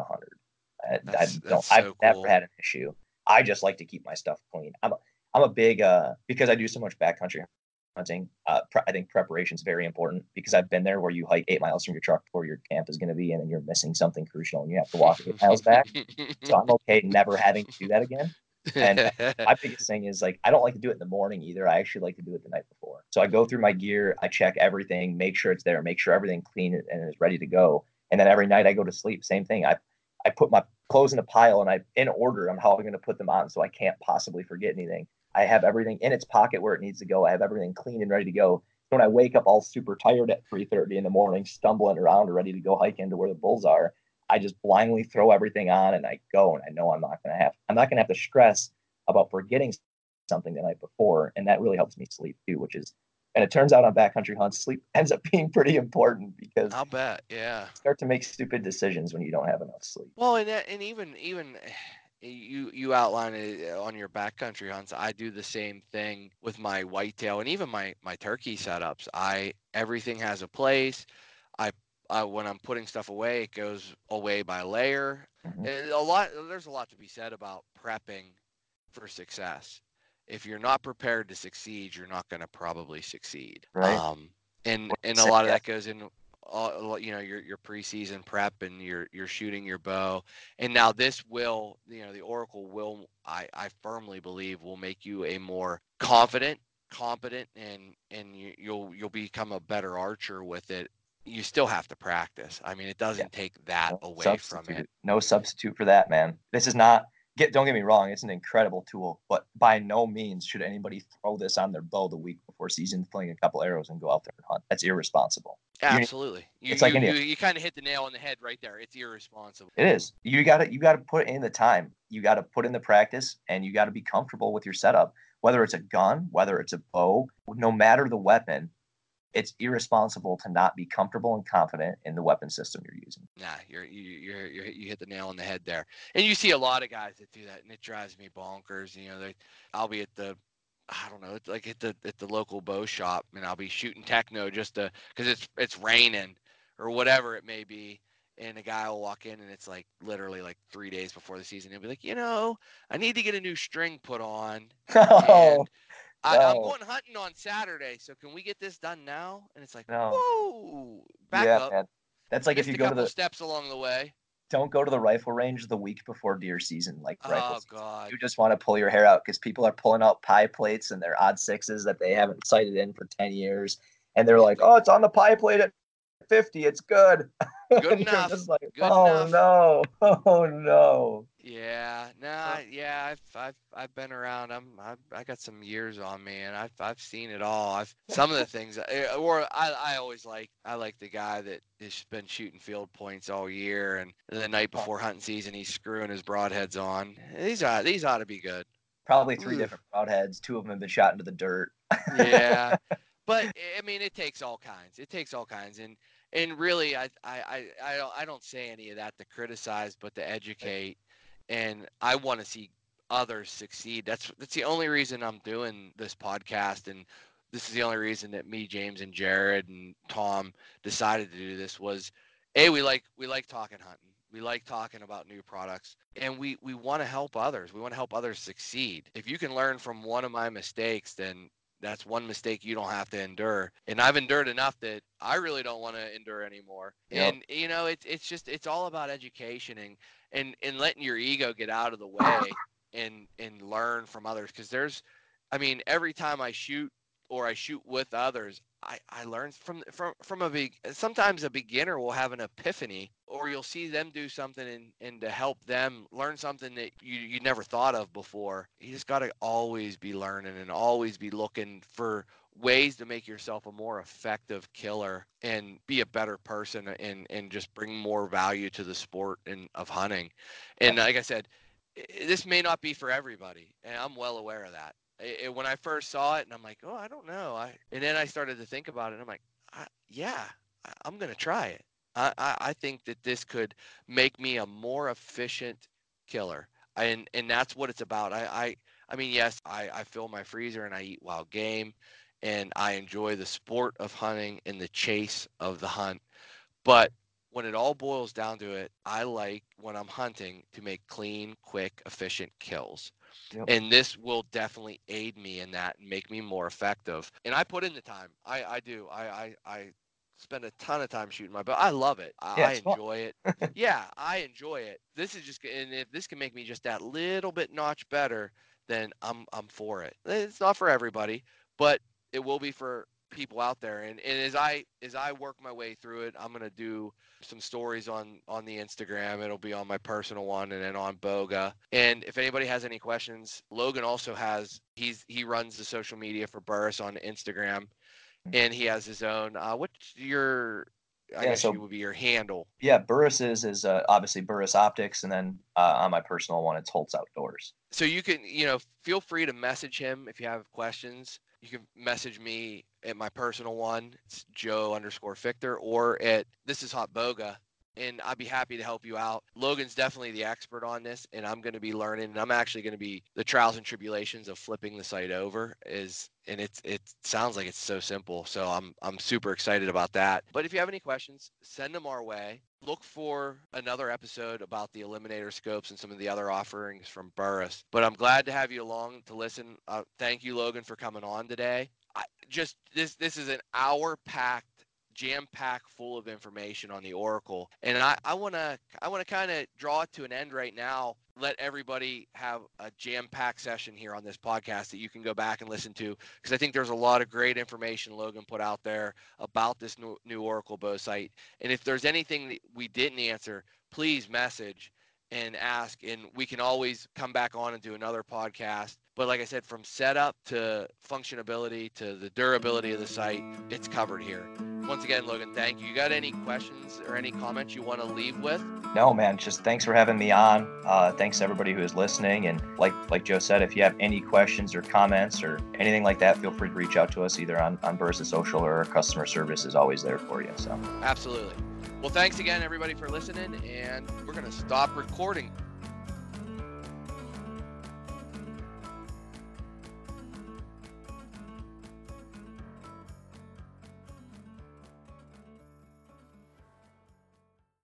100. I've never had an issue. I just like to keep my stuff clean. I'm a big because I do so much backcountry hunting. I think preparation is very important, because I've been there where you hike 8 miles from your truck where your camp is going to be, and then you're missing something crucial and you have to walk 8 miles back. So I'm okay never having to do that again. And my biggest thing is like, I don't like to do it in the morning either. I actually like to do it the night before. So I go through my gear, I check everything, make sure it's there, make sure everything clean and is ready to go. And then every night I go to sleep, same thing. I put my clothes in a pile and I in order I'm how I'm going to put them on so I can't possibly forget anything. I have everything in its pocket where it needs to go. I have everything clean and ready to go. So when I wake up all super tired at 3:30 in the morning, stumbling around or ready to go hike into where the bulls are, I just blindly throw everything on and I go, and I know I'm not going to have to stress about forgetting something the night before, and that really helps me sleep too, which is, and it turns out on backcountry hunts, sleep ends up being pretty important because I'll bet. Yeah. you start to make stupid decisions when you don't have enough sleep. Well, and even you outline it on your backcountry hunts. I do the same thing with my whitetail and even my turkey setups. Everything has a place. When I'm putting stuff away, it goes away by layer. Mhm. There's a lot to be said about prepping for success. If you're not prepared to succeed, you're not going to probably succeed. Right. And What a you say, lot of yeah. that goes in, your preseason prep and you're shooting your bow. And now this will, the Oracle will, I firmly believe, will make you a more confident, competent, and you'll become a better archer with it. You still have to practice. I mean, it Yeah. doesn't take that No away from it. substitute. No substitute for that, man. This is not don't get me wrong, it's an incredible tool, but by no means should anybody throw this on their bow the week before season, fling a couple arrows and go out there and hunt. That's irresponsible. Absolutely. It's like any You kind of hit the nail on the head right there. It's irresponsible. it is. You gotta put in the time. You gotta put in the practice and you gotta be comfortable with your setup. Whether it's a gun, whether it's a bow, no matter the weapon, it's irresponsible to not be comfortable and confident in the weapon system you're using. Nah, you hit the nail on the head there. And you see a lot of guys that do that, and it drives me bonkers. I'll be at the, I don't know, it's like at the local bow shop, and I'll be shooting techno just because it's raining or whatever it may be. And a guy will walk in, and it's like literally like 3 days before the season. He'll be like, I need to get a new string put on, Oh, and I'm no, going hunting on Saturday, so can we get this done now? And it's like, no. whoa, back Yeah, up. man. That's like if Missed you a go to couple the steps along the way. don't go to the rifle range the week before deer season, like rifle Oh season. God. You just want to pull your hair out because people are pulling out pie plates and their odd sixes that they haven't sighted in for 10 years. And they're like, oh, it's on the pie plate at 50. It's good. Good And you're enough. just like, Good oh, enough. no. Oh, no. Yeah. Nah. Yeah. I've been around. I got some years on me, and I've seen it all. Some of the things, or I always I like the guy that has been shooting field points all year, and the night before hunting season, he's screwing his broadheads on. These ought to be good. Probably three Ooh. different broadheads. Two of them have been shot into the dirt. Yeah. But I mean, it takes all kinds. It takes all kinds, and really, I don't say any of that to criticize, but to educate, and I want to see others succeed. That's the only reason I'm doing this podcast, and this is the only reason that me, James, and Jared and Tom decided to do this was, we like talking hunting. We like talking about new products, and we want to help others. We want to help others succeed. If you can learn from one of my mistakes, then that's one mistake you don't have to endure. And I've endured enough that I really don't want to endure anymore. Yep. And it's all about education and letting your ego get out of the way and learn from others. Because every time I shoot or I shoot with others, I learn from sometimes a beginner will have an epiphany, or you'll see them do something and to help them learn something that you never thought of before. You just got to always be learning and always be looking for ways to make yourself a more effective killer and be a better person and just bring more value to the sport of hunting. And like I said, this may not be for everybody, and I'm well aware of that. When I first saw it, and I'm like, oh, I don't know. And then I started to think about it, and I'm like, I'm going to try it. I think that this could make me a more efficient killer. And that's what it's about. I mean, yes, I fill my freezer and I eat wild game, and I enjoy the sport of hunting and the chase of the hunt. But when it all boils down to it, I like when I'm hunting to make clean, quick, efficient kills. Yep. And this will definitely aid me in that and make me more effective. And I put in the time. I do. I spend a ton of time shooting my bow. I love it. Yeah, I it's fun. enjoy it. Yeah, I enjoy it. This is just, and if this can make me just that little bit notch better, then I'm for it. It's not for everybody, but it will be for people out there. And as I work my way through it, I'm gonna do some stories on the Instagram. It'll be on my personal one and then on Boga. And if anybody has any questions, Logan also has, he runs the social media for Burris on Instagram, and he has his own. What's your, I guess so you would be your handle. yeah, Burris's is obviously Burris Optics, and then on my personal one, it's Holtz Outdoors. So you can, feel free to message him if you have questions. You can message me at my personal one. It's Joe_Fichter, or at This Is Hot Boga, and I'd be happy to help you out. Logan's definitely the expert on this, and I'm going to be learning. And I'm actually going to be the trials and tribulations of flipping the site over. And it sounds like it's so simple. So I'm super excited about that. But if you have any questions, send them our way. Look for another episode about the Eliminator scopes and some of the other offerings from Burris. But I'm glad to have you along to listen. Thank you, Logan, for coming on today. This is an hour-packed, jam-packed full of information on the Oracle, and I want to kind of draw it to an end right now. Let everybody have a jam-packed session here on this podcast that you can go back and listen to, because I think there's a lot of great information Logan put out there about this new Oracle bow sight. And if there's anything that we didn't answer, please message and ask, and we can always come back on and do another podcast. But like I said, from setup to functionability to the durability of the site, it's covered here. Once again, Logan, thank you. You got any questions or any comments you want to leave with? No, man, just thanks for having me on. Thanks to everybody who is listening. And like Joe said, if you have any questions or comments or anything like that, feel free to reach out to us either on Burris Social, or our customer service is always there for you. So absolutely. Well, thanks again, everybody, for listening, and we're going to stop recording.